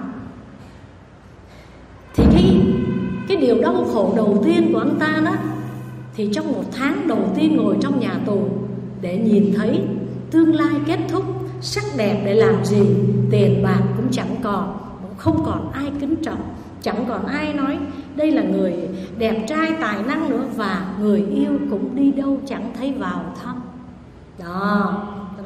Thì cái, cái điều đau khổ đầu tiên của anh ta đó, thì trong một tháng đầu tiên ngồi trong nhà tù để nhìn thấy tương lai kết thúc, sắc đẹp để làm gì, tiền bạc cũng chẳng còn, không còn ai kính trọng, chẳng còn ai nói đây là người đẹp trai tài năng nữa, và người yêu cũng đi đâu chẳng thấy vào thăm. Đó,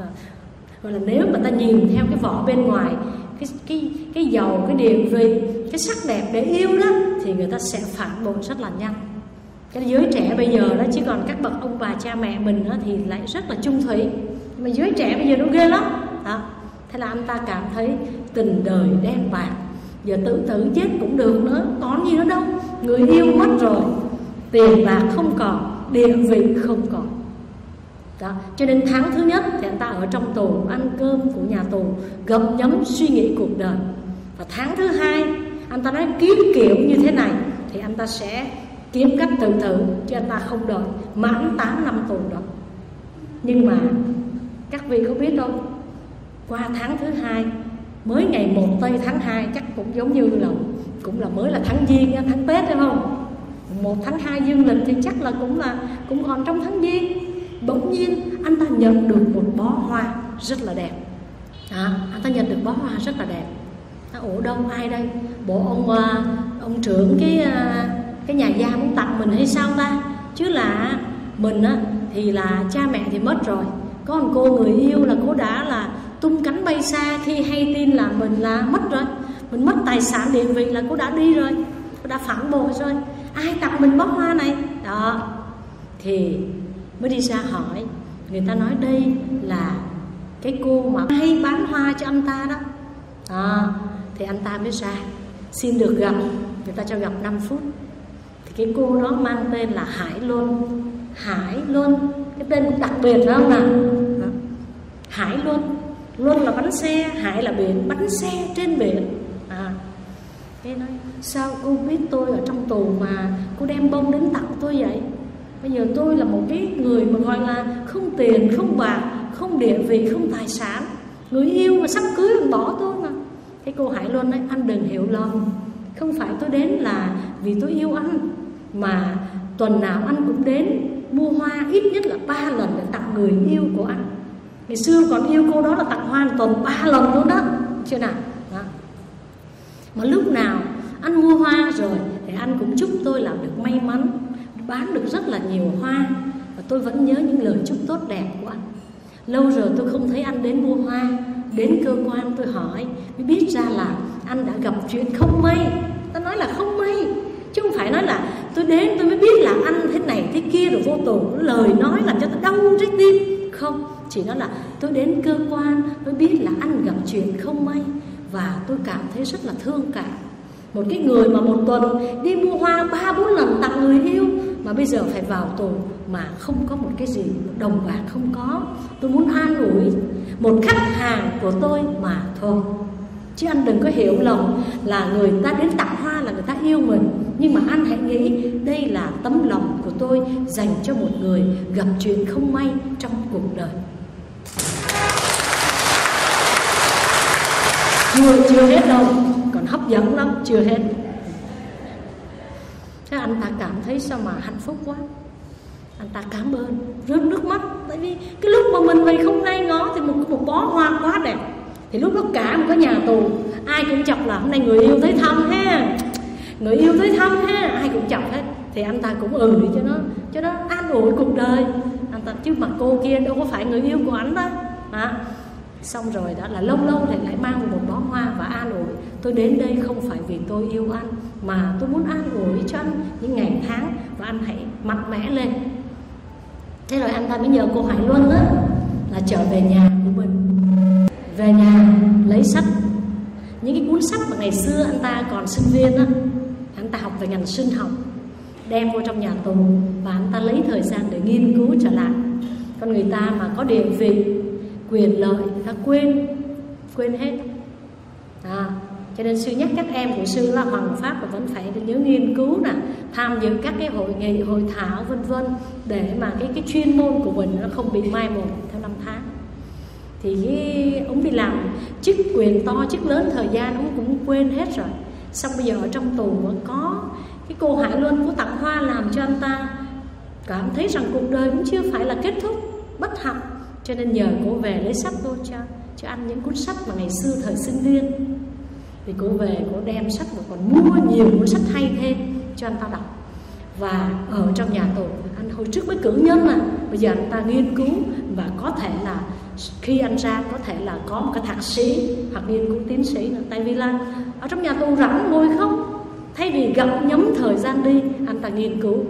gọi là nếu mà ta nhìn theo cái vỏ bên ngoài, cái cái cái giàu, cái địa vị, cái sắc đẹp để yêu đó, thì người ta sẽ phản bội rất là nhanh. Cái giới trẻ bây giờ đó, chỉ còn các bậc ông bà cha mẹ mình đó, thì lại rất là chung thủy. Mà giới trẻ bây giờ nó ghê lắm đó. Thế là anh ta cảm thấy tình đời đen bạc, giờ tự tử chết cũng được nữa, còn gì nữa đâu. Người yêu mất rồi, tiền bạc không còn, địa vị không còn đó. Cho nên tháng thứ nhất thì anh ta ở trong tù, ăn cơm của nhà tù, gặm nhấm suy nghĩ cuộc đời. Và tháng thứ hai anh ta nói kiếm kiểu như thế này thì anh ta sẽ kiếm cách tự tử, chứ anh ta không đợi mãn tám năm tù đó. Nhưng mà các vị có biết không, qua tháng thứ hai, mới ngày một tây tháng hai, chắc cũng giống như là cũng là mới là tháng Giêng, tháng Tết phải không? Một tháng hai dương lịch thì chắc là cũng là cũng còn trong tháng Giêng. Bỗng nhiên anh ta nhận được một bó hoa rất là đẹp. À, anh ta nhận được bó hoa rất là đẹp. Ủa đâu ai đây? Bộ ông ông trưởng cái cái nhà gia muốn tặng mình hay sao ta? Chứ là mình á thì là cha mẹ thì mất rồi, có một cô người yêu là cô đã là tung cánh bay xa khi hay tin là mình là mất rồi, mình mất tài sản địa vị là cô đã đi rồi, cô đã phản bội rồi. Ai tặng mình bó hoa này? Đó, thì mới đi ra hỏi. Người ta nói đây là cái cô mà hay bán hoa cho anh ta đó. À, thì anh ta mới ra xin được gặp, người ta cho gặp năm phút. Thì cái cô đó mang tên là Hải Luân. Hải Luân, cái tên đặc biệt phải không nào? Hải Luân, Luân là bánh xe, Hải là biển, bánh xe trên biển. À, cái nói sao cô biết tôi ở trong tù mà cô đem bông đến tặng tôi vậy? Bây giờ tôi là một cái người mà gọi là không tiền, không bạc, không địa vị, không tài sản, người yêu mà sắp cưới còn bỏ tôi mà. Cái cô Hải Luân nói anh đừng hiểu lầm, không phải tôi đến là vì tôi yêu anh, mà tuần nào anh cũng đến mua hoa ít nhất là ba lần để tặng người yêu của anh. Ngày xưa còn yêu cô đó là tặng hoa tuần ba lần luôn đó, chưa nào đó. Mà lúc nào anh mua hoa rồi thì anh cũng chúc tôi là được may mắn, bán được rất là nhiều hoa. Và tôi vẫn nhớ những lời chúc tốt đẹp của anh. Lâu rồi tôi không thấy anh đến mua hoa. Đến cơ quan tôi hỏi mới biết ra là anh đã gặp chuyện không may. Ta nói là không may, chứ không phải nói là tôi đến tôi mới biết là anh thế này thế kia rồi vô tù. Lời nói làm cho tôi đau trái tim. Không, chỉ nói là tôi đến cơ quan mới biết là anh gặp chuyện không may. Và tôi cảm thấy rất là thương cảm. Một cái người mà một tuần đi mua hoa ba bốn lần tặng người yêu, mà bây giờ phải vào tù mà không có một cái gì, một đồng bạc không có. Tôi muốn an ủi một khách hàng của tôi mà thôi. Chứ anh đừng có hiểu lầm là người ta đến tặng hoa là người ta yêu mình. Nhưng mà anh hãy nghĩ đây là tấm lòng của tôi dành cho một người gặp chuyện không may trong cuộc đời. Chưa, chưa hết đâu, còn hấp dẫn lắm, chưa hết. Thế anh ta cảm thấy sao mà hạnh phúc quá. Anh ta cảm ơn, rớt nước mắt. Tại vì cái lúc mà mình mình không ai ngó thì một, một bó hoa quá đẹp. Thì lúc đó cả một cái nhà tù ai cũng chọc là hôm nay người yêu tới thăm ha, người yêu tới thăm ha, ai cũng chọc hết. Thì anh ta cũng ừ đi cho nó cho nó an ủi cuộc đời anh ta, chứ mà cô kia đâu có phải người yêu của anh đó. À, xong rồi đó là lâu lâu lại lại mang một bó hoa và an ủi: tôi đến đây không phải vì tôi yêu anh, mà tôi muốn an ủi cho anh những ngày tháng, và anh hãy mạnh mẽ lên. Thế rồi anh ta mới nhờ cô Hải Luân á là trở về nhà của mình, về nhà lấy sách, những cái cuốn sách mà ngày xưa anh ta còn sinh viên á, anh ta học về ngành sinh học, đem vô trong nhà tù, và anh ta lấy thời gian để nghiên cứu trở lại. Con người ta mà có địa vị, quyền lợi, người ta quên quên hết. À, cho nên sư nhắc các em của sư là Hoàng Pháp và vẫn phải nhớ nghiên cứu nè, tham dự các cái hội nghị, hội thảo vân vân, để mà cái cái chuyên môn của mình nó không bị mai một theo năm tháng. Thì cái, ông đi làm chức quyền to, chức lớn, thời gian ông cũng quên hết rồi. Xong bây giờ ở trong tù có cái cô Hải Luân, cô tặng hoa làm cho anh ta cảm thấy rằng cuộc đời cũng chưa phải là kết thúc bất hạnh, cho nên nhờ cô về lấy sách tôi cho cho anh những cuốn sách mà ngày xưa thời sinh viên. Thì cô về, cô đem sách và còn mua nhiều cuốn sách hay thêm cho anh ta đọc. Và ở trong nhà tù, anh hồi trước mới cử nhân mà, bây giờ anh ta nghiên cứu, và có thể là khi anh ra có thể là có một cái thạc sĩ hoặc nghiên cứu tiến sĩ nữa. Tại vì là ở trong nhà tù rảnh ngồi không, thay vì gặp nhấm thời gian đi, anh ta nghiên cứu.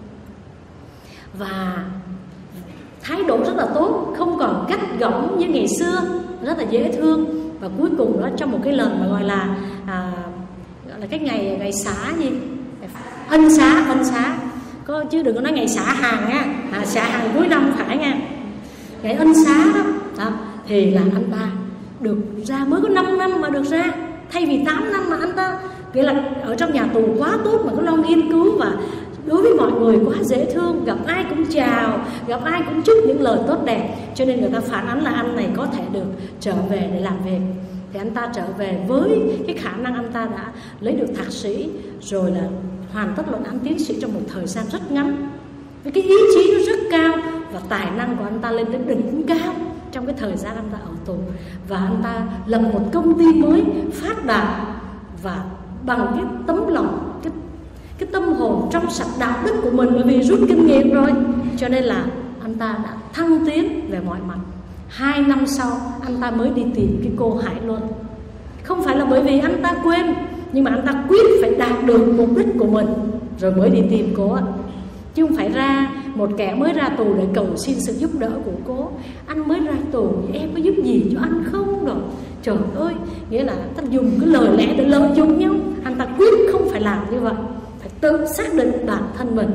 Và thái độ rất là tốt, không còn gắt gỏng như ngày xưa, rất là dễ thương. Và cuối cùng đó, trong một cái lần mà gọi là à, gọi là cái ngày ngày xả gì, ân xá, ân xá, có chứ đừng có nói ngày xả hàng nha, à, xả hàng cuối năm phải nha, ngày ân xá đó, đó thì là anh ta được ra, mới có năm năm mà được ra, thay vì tám năm mà anh ta nghĩa là ở trong nhà tù quá tốt mà có lo nghiên cứu, và đối với mọi người quá dễ thương, gặp ai cũng chào, gặp ai cũng chúc những lời tốt đẹp, cho nên người ta phản ánh là anh này có thể được trở về để làm việc. Thì anh ta trở về với cái khả năng anh ta đã lấy được thạc sĩ, rồi là hoàn tất luận án tiến sĩ trong một thời gian rất ngắn, với cái ý chí nó rất cao, và tài năng của anh ta lên đến đỉnh cao trong cái thời gian anh ta ở tù. Và anh ta lập một công ty mới phát đạt, và bằng cái tấm lòng, cái cái tâm hồn trong sạch đạo đức của mình, bởi vì rút kinh nghiệm rồi, cho nên là anh ta đã thăng tiến về mọi mặt. Hai năm sau anh ta mới đi tìm cái cô Hải Luân, không phải là bởi vì anh ta quên, nhưng mà anh ta quyết phải đạt được mục đích của mình rồi mới đi tìm cô ấy. Chứ không phải ra một kẻ mới ra tù để cầu xin sự giúp đỡ của cô. Anh mới ra tù, em có giúp gì cho anh không? Rồi trời ơi, nghĩa là ta dùng cái lời lẽ để lợi dụng nhau. Anh ta quyết không phải làm như vậy, phải tự xác định bản thân mình.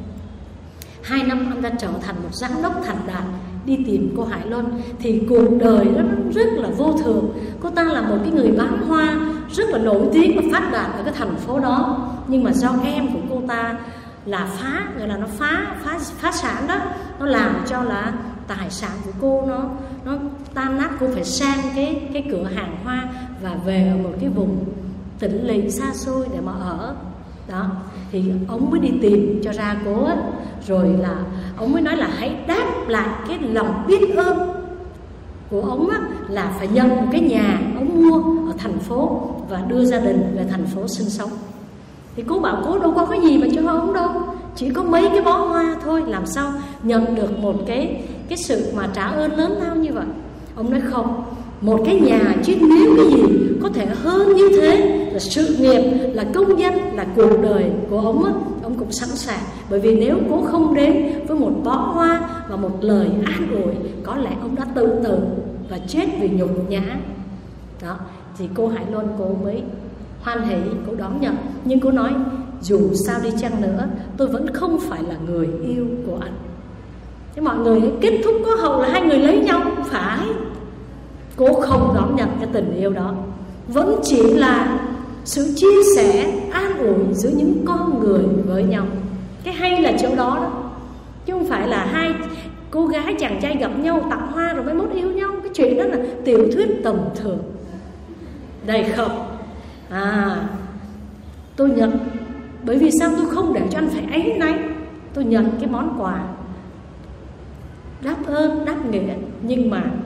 Hai năm anh ta trở thành một giám đốc thành đạt, đi tìm cô Hải Luân. Thì cuộc đời nó rất là vô thường. Cô ta là một cái người bán hoa rất là nổi tiếng và phát đạt ở cái thành phố đó, nhưng mà do em của cô ta là phá, gọi là nó phá phá phá sản đó, nó làm cho là tài sản của cô nó nó tan nát. Cô phải sang cái cái cửa hàng hoa và về ở một cái vùng tỉnh lỵ xa xôi để mà ở đó. Thì ông mới đi tìm cho ra cô ấy, rồi là ông mới nói là hãy đáp lại cái lòng biết ơn của ông á, là phải nhận một cái nhà ông mua ở thành phố và đưa gia đình về thành phố sinh sống. Thì cô bảo cô đâu có cái gì mà cho ông đâu, chỉ có mấy cái bó hoa thôi, làm sao nhận được một cái cái sự mà trả ơn lớn lao như vậy. Ông nói không, một cái nhà chứ nếu cái gì có thể hơn như thế, là sự nghiệp, là công danh, là cuộc đời của ông á, ông cũng sẵn sàng. Bởi vì nếu cô không đến với một bó hoa và một lời an ủi, có lẽ ông đã tự tử và chết vì nhục nhã. Đó, thì cô Hải Luân cô mới hoan hỷ, cô đón nhận. Nhưng cô nói dù sao đi chăng nữa, tôi vẫn không phải là người yêu của anh. Thế mọi người kết thúc có hậu là hai người lấy nhau, không phải. Cô không đón nhận cái tình yêu đó, vẫn chỉ là sự chia sẻ, an ủi giữa những con người với nhau. Cái hay là chỗ đó đó, chứ không phải là hai cô gái chàng trai gặp nhau tặng hoa rồi mới mốt yêu nhau. Cái chuyện đó là tiểu thuyết tầm thường, đầy không. À, tôi nhận. Bởi vì sao tôi không để cho anh phải áy náy? Tôi nhận cái món quà đáp ơn, đáp nghĩa, nhưng mà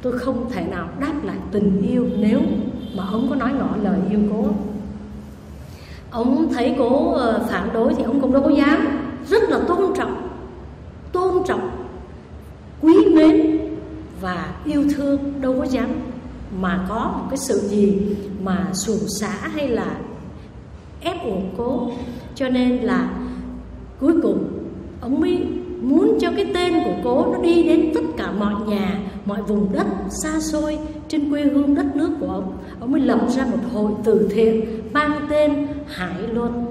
tôi không thể nào đáp lại tình yêu nếu mà ông có nói ngỏ lời yêu cô. Ông thấy cô phản đối thì ông cũng đâu có dám, rất là tôn trọng, tôn trọng, quý mến và yêu thương, đâu có dám mà có một cái sự gì mà xuồng xả hay là ép buộc cô. Cho nên là cuối cùng ông mới muốn cho cái tên của cô nó đi đến tất cả mọi nhà, mọi vùng đất xa xôi trên quê hương đất nước của ông. Ông mới lập ra một hội từ thiện mang tên Hải Luân.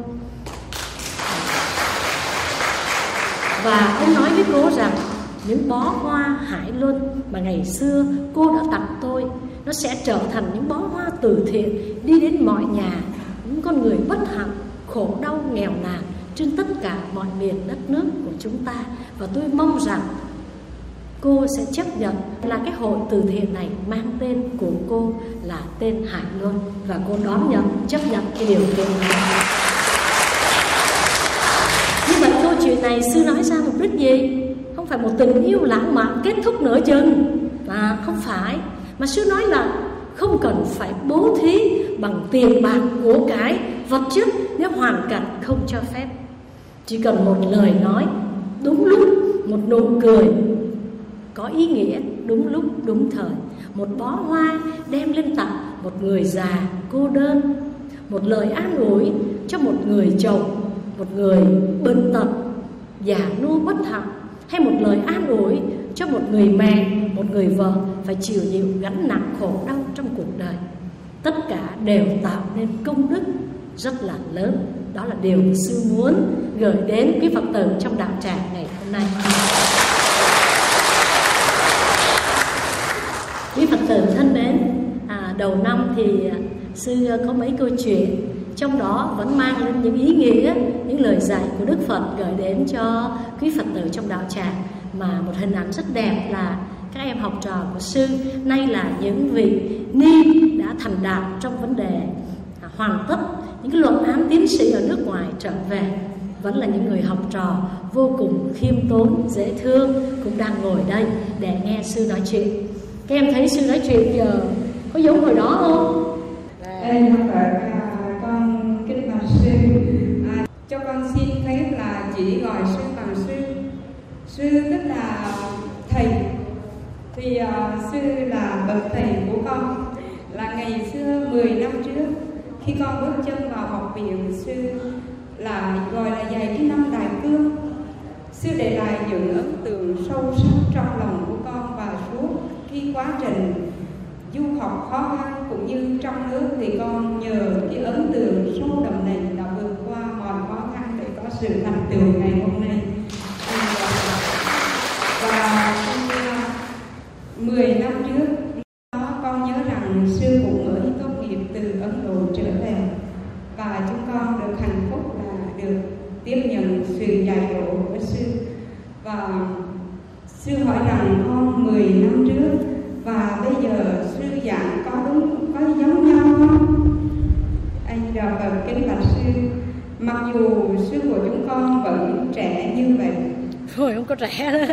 Và ông nói với cô rằng những bó hoa Hải Luân mà ngày xưa cô đã tặng tôi, nó sẽ trở thành những bó hoa từ thiện đi đến mọi nhà, những con người bất hạnh, khổ đau, nghèo nàn trên tất cả mọi miền đất nước của chúng ta. Và tôi mong rằng cô sẽ chấp nhận là cái hội từ thiện này mang tên của cô là tên Hải Luân, và cô đón nhận, chấp nhận cái điều kiện này. Như vậy câu chuyện này sư nói ra mục đích gì? Không phải một tình yêu lãng mạn kết thúc nửa chừng, à, không phải. Mà sư nói là không cần phải bố thí bằng tiền bạc, của cái vật chất nếu hoàn cảnh không cho phép. Chỉ cần một lời nói đúng lúc, một nụ cười có ý nghĩa đúng lúc đúng thời, một bó hoa đem lên tặng một người già cô đơn, một lời an ủi cho một người chồng, một người bệnh tật già nua bất hạnh, hay một lời an ủi cho một người mẹ, một người vợ phải chịu nhiều gánh nặng khổ đau trong cuộc đời. Tất cả đều tạo nên công đức rất là lớn. Đó là điều mà sư muốn gửi đến quý Phật tử trong đạo tràng ngày hôm nay. Quý Phật tử thân mến, à, đầu năm thì sư có mấy câu chuyện, trong đó vẫn mang lên những ý nghĩa, những lời dạy của Đức Phật gửi đến cho quý Phật tử trong đạo tràng. Mà một hình ảnh rất đẹp là các em học trò của sư, nay là những vị ni đã thành đạt trong vấn đề à, hoàn tất những cái luận án tiến sĩ ở nước ngoài trở về, vẫn là những người học trò vô cùng khiêm tốn, dễ thương, cũng đang ngồi đây để nghe sư nói chuyện. Các em thấy sư nói chuyện giờ có giống hồi đó không? Em con kính bạch sư, à, cho con xin phép là chỉ gọi sư bằng sư. Sư tức là thầy, thì uh, sư là bậc thầy của con. Là ngày xưa mười năm trước khi con bước chân vào học viện, sư là gọi là dạy cái năm đại cương. Sư để lại những ấn tượng sâu sắc trong lòng của con, và suốt khi quá trình du học khó khăn cũng như trong nước thì con nhờ cái ấn tượng sâu đậm này đã vượt qua mọi khó khăn để có sự thành tựu ngày hôm nay. Và mười năm trước đó, con nhớ rằng sư cũng mới tốt nghiệp từ Ấn Độ trở về, và chúng con được hạnh phúc là được tiếp nhận sự dạy dỗ của sư. Và sư hỏi rằng con mười năm trước và bây giờ sư giảng có đúng, có giống nhau không? Anh đạo Phật kính bạch sư, mặc dù sư của chúng con vẫn trẻ như vậy. Thôi không có trẻ đó.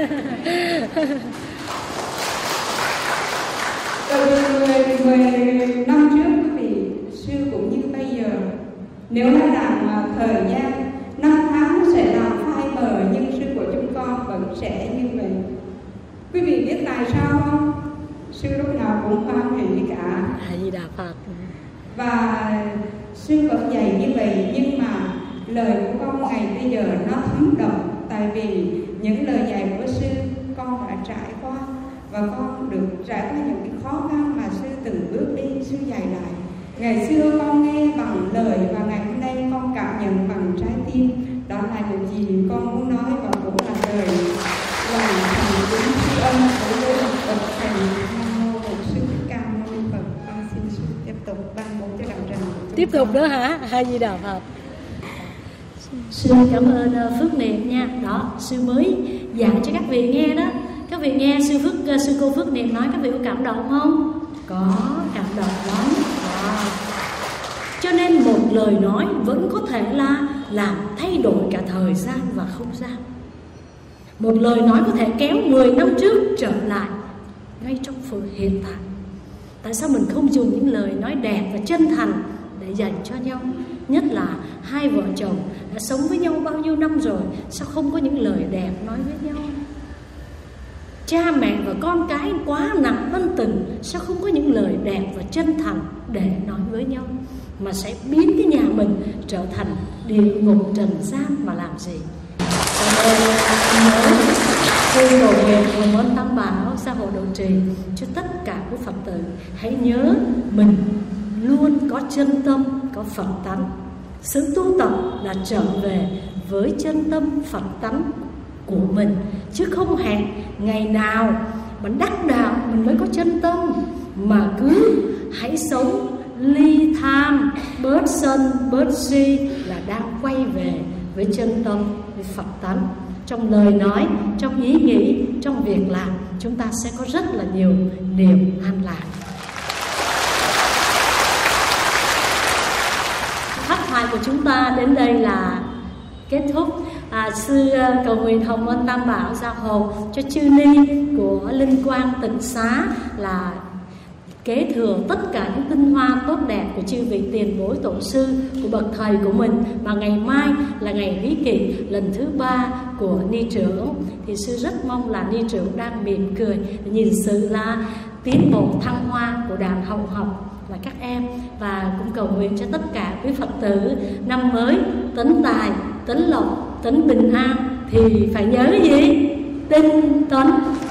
Từ mười năm trước quý vị, sư cũng như bây giờ. Nếu nói rằng thời gian năm tháng sẽ làm phai mờ, nhưng sư của chúng con vẫn trẻ như vậy. Quý vị biết tại sao không? Sư lúc nào cũng hoan hỷ cả. A Di Đà Phật. Và sư vẫn dạy như vậy, nhưng mà lời của con ngày bây giờ nó thấm đậm, tại vì những lời dạy của sư con đã trải qua, và con được trải qua những cái khó khăn mà sư từng bước đi, sư dạy lại. Ngày xưa con nghe bằng lời, và ngày hôm nay con cảm nhận bằng trái tim. Đó là những gì con muốn nói, và cũng là lời lời thành kính tri ân của với bậc thầy Nam Mô Bổn Sư Thích Ca Mâu Ni Phật. Con xin sư tiếp tục ban bố cho đạo tràng. Tiếp tục nữa hả? A Di Đà Phật. Sư cảm ơn Phước Niệm nha. Đó, sư mới giảng cho các vị nghe đó. Các vị nghe sư Phước, sư cô Phước Niệm nói, các vị có cảm động không? Có, cảm động lắm. Đó. Cho nên một lời nói vẫn có thể là làm thay đổi cả thời gian và không gian. Một lời nói có thể kéo mười năm trước trở lại, ngay trong phút hiện tại. Tại sao mình không dùng những lời nói đẹp và chân thành để dành cho nhau? Nhất là hai vợ chồng đã sống với nhau bao nhiêu năm rồi, sao không có những lời đẹp nói với nhau? Cha mẹ và con cái quá nặng ân tình, sao không có những lời đẹp và chân thành để nói với nhau, mà sẽ biến cái nhà mình trở thành địa ngục trần gian mà làm gì? Cho nên nhớ khi cầu nguyện cùng ơn Tam Bảo gia hộ độ trì cho tất cả quý Phật tử, hãy nhớ mình luôn có chân tâm, có Phật tánh. Sự tu tập là trở về với chân tâm Phật tánh của mình, chứ không hẹn ngày nào mình đắc đạo mình mới có chân tâm, mà cứ hãy sống ly tham, bớt sân, bớt si là đang quay về với chân tâm, với Phật tánh. Trong lời nói, trong ý nghĩ, trong việc làm, chúng ta sẽ có rất là nhiều niềm an lạc. Pháp thoại của chúng ta đến đây là kết thúc. À, sư cầu nguyện hồng ân Tam Bảo gia hộ cho chư ni của Linh Quang Tịnh Xá là kế thừa tất cả những tinh hoa tốt đẹp của chư vị tiền bối tổ sư, của bậc thầy của mình. Và ngày mai là ngày hí kỷ lần thứ ba của ni trưởng, thì sư rất mong là ni trưởng đang mỉm cười nhìn sự là tiến bộ thăng hoa của đàn hậu học là các em. Và cũng cầu nguyện cho tất cả quý Phật tử năm mới tấn tài, tấn lộc, tấn bình an, thì phải nhớ cái gì? Tinh tấn.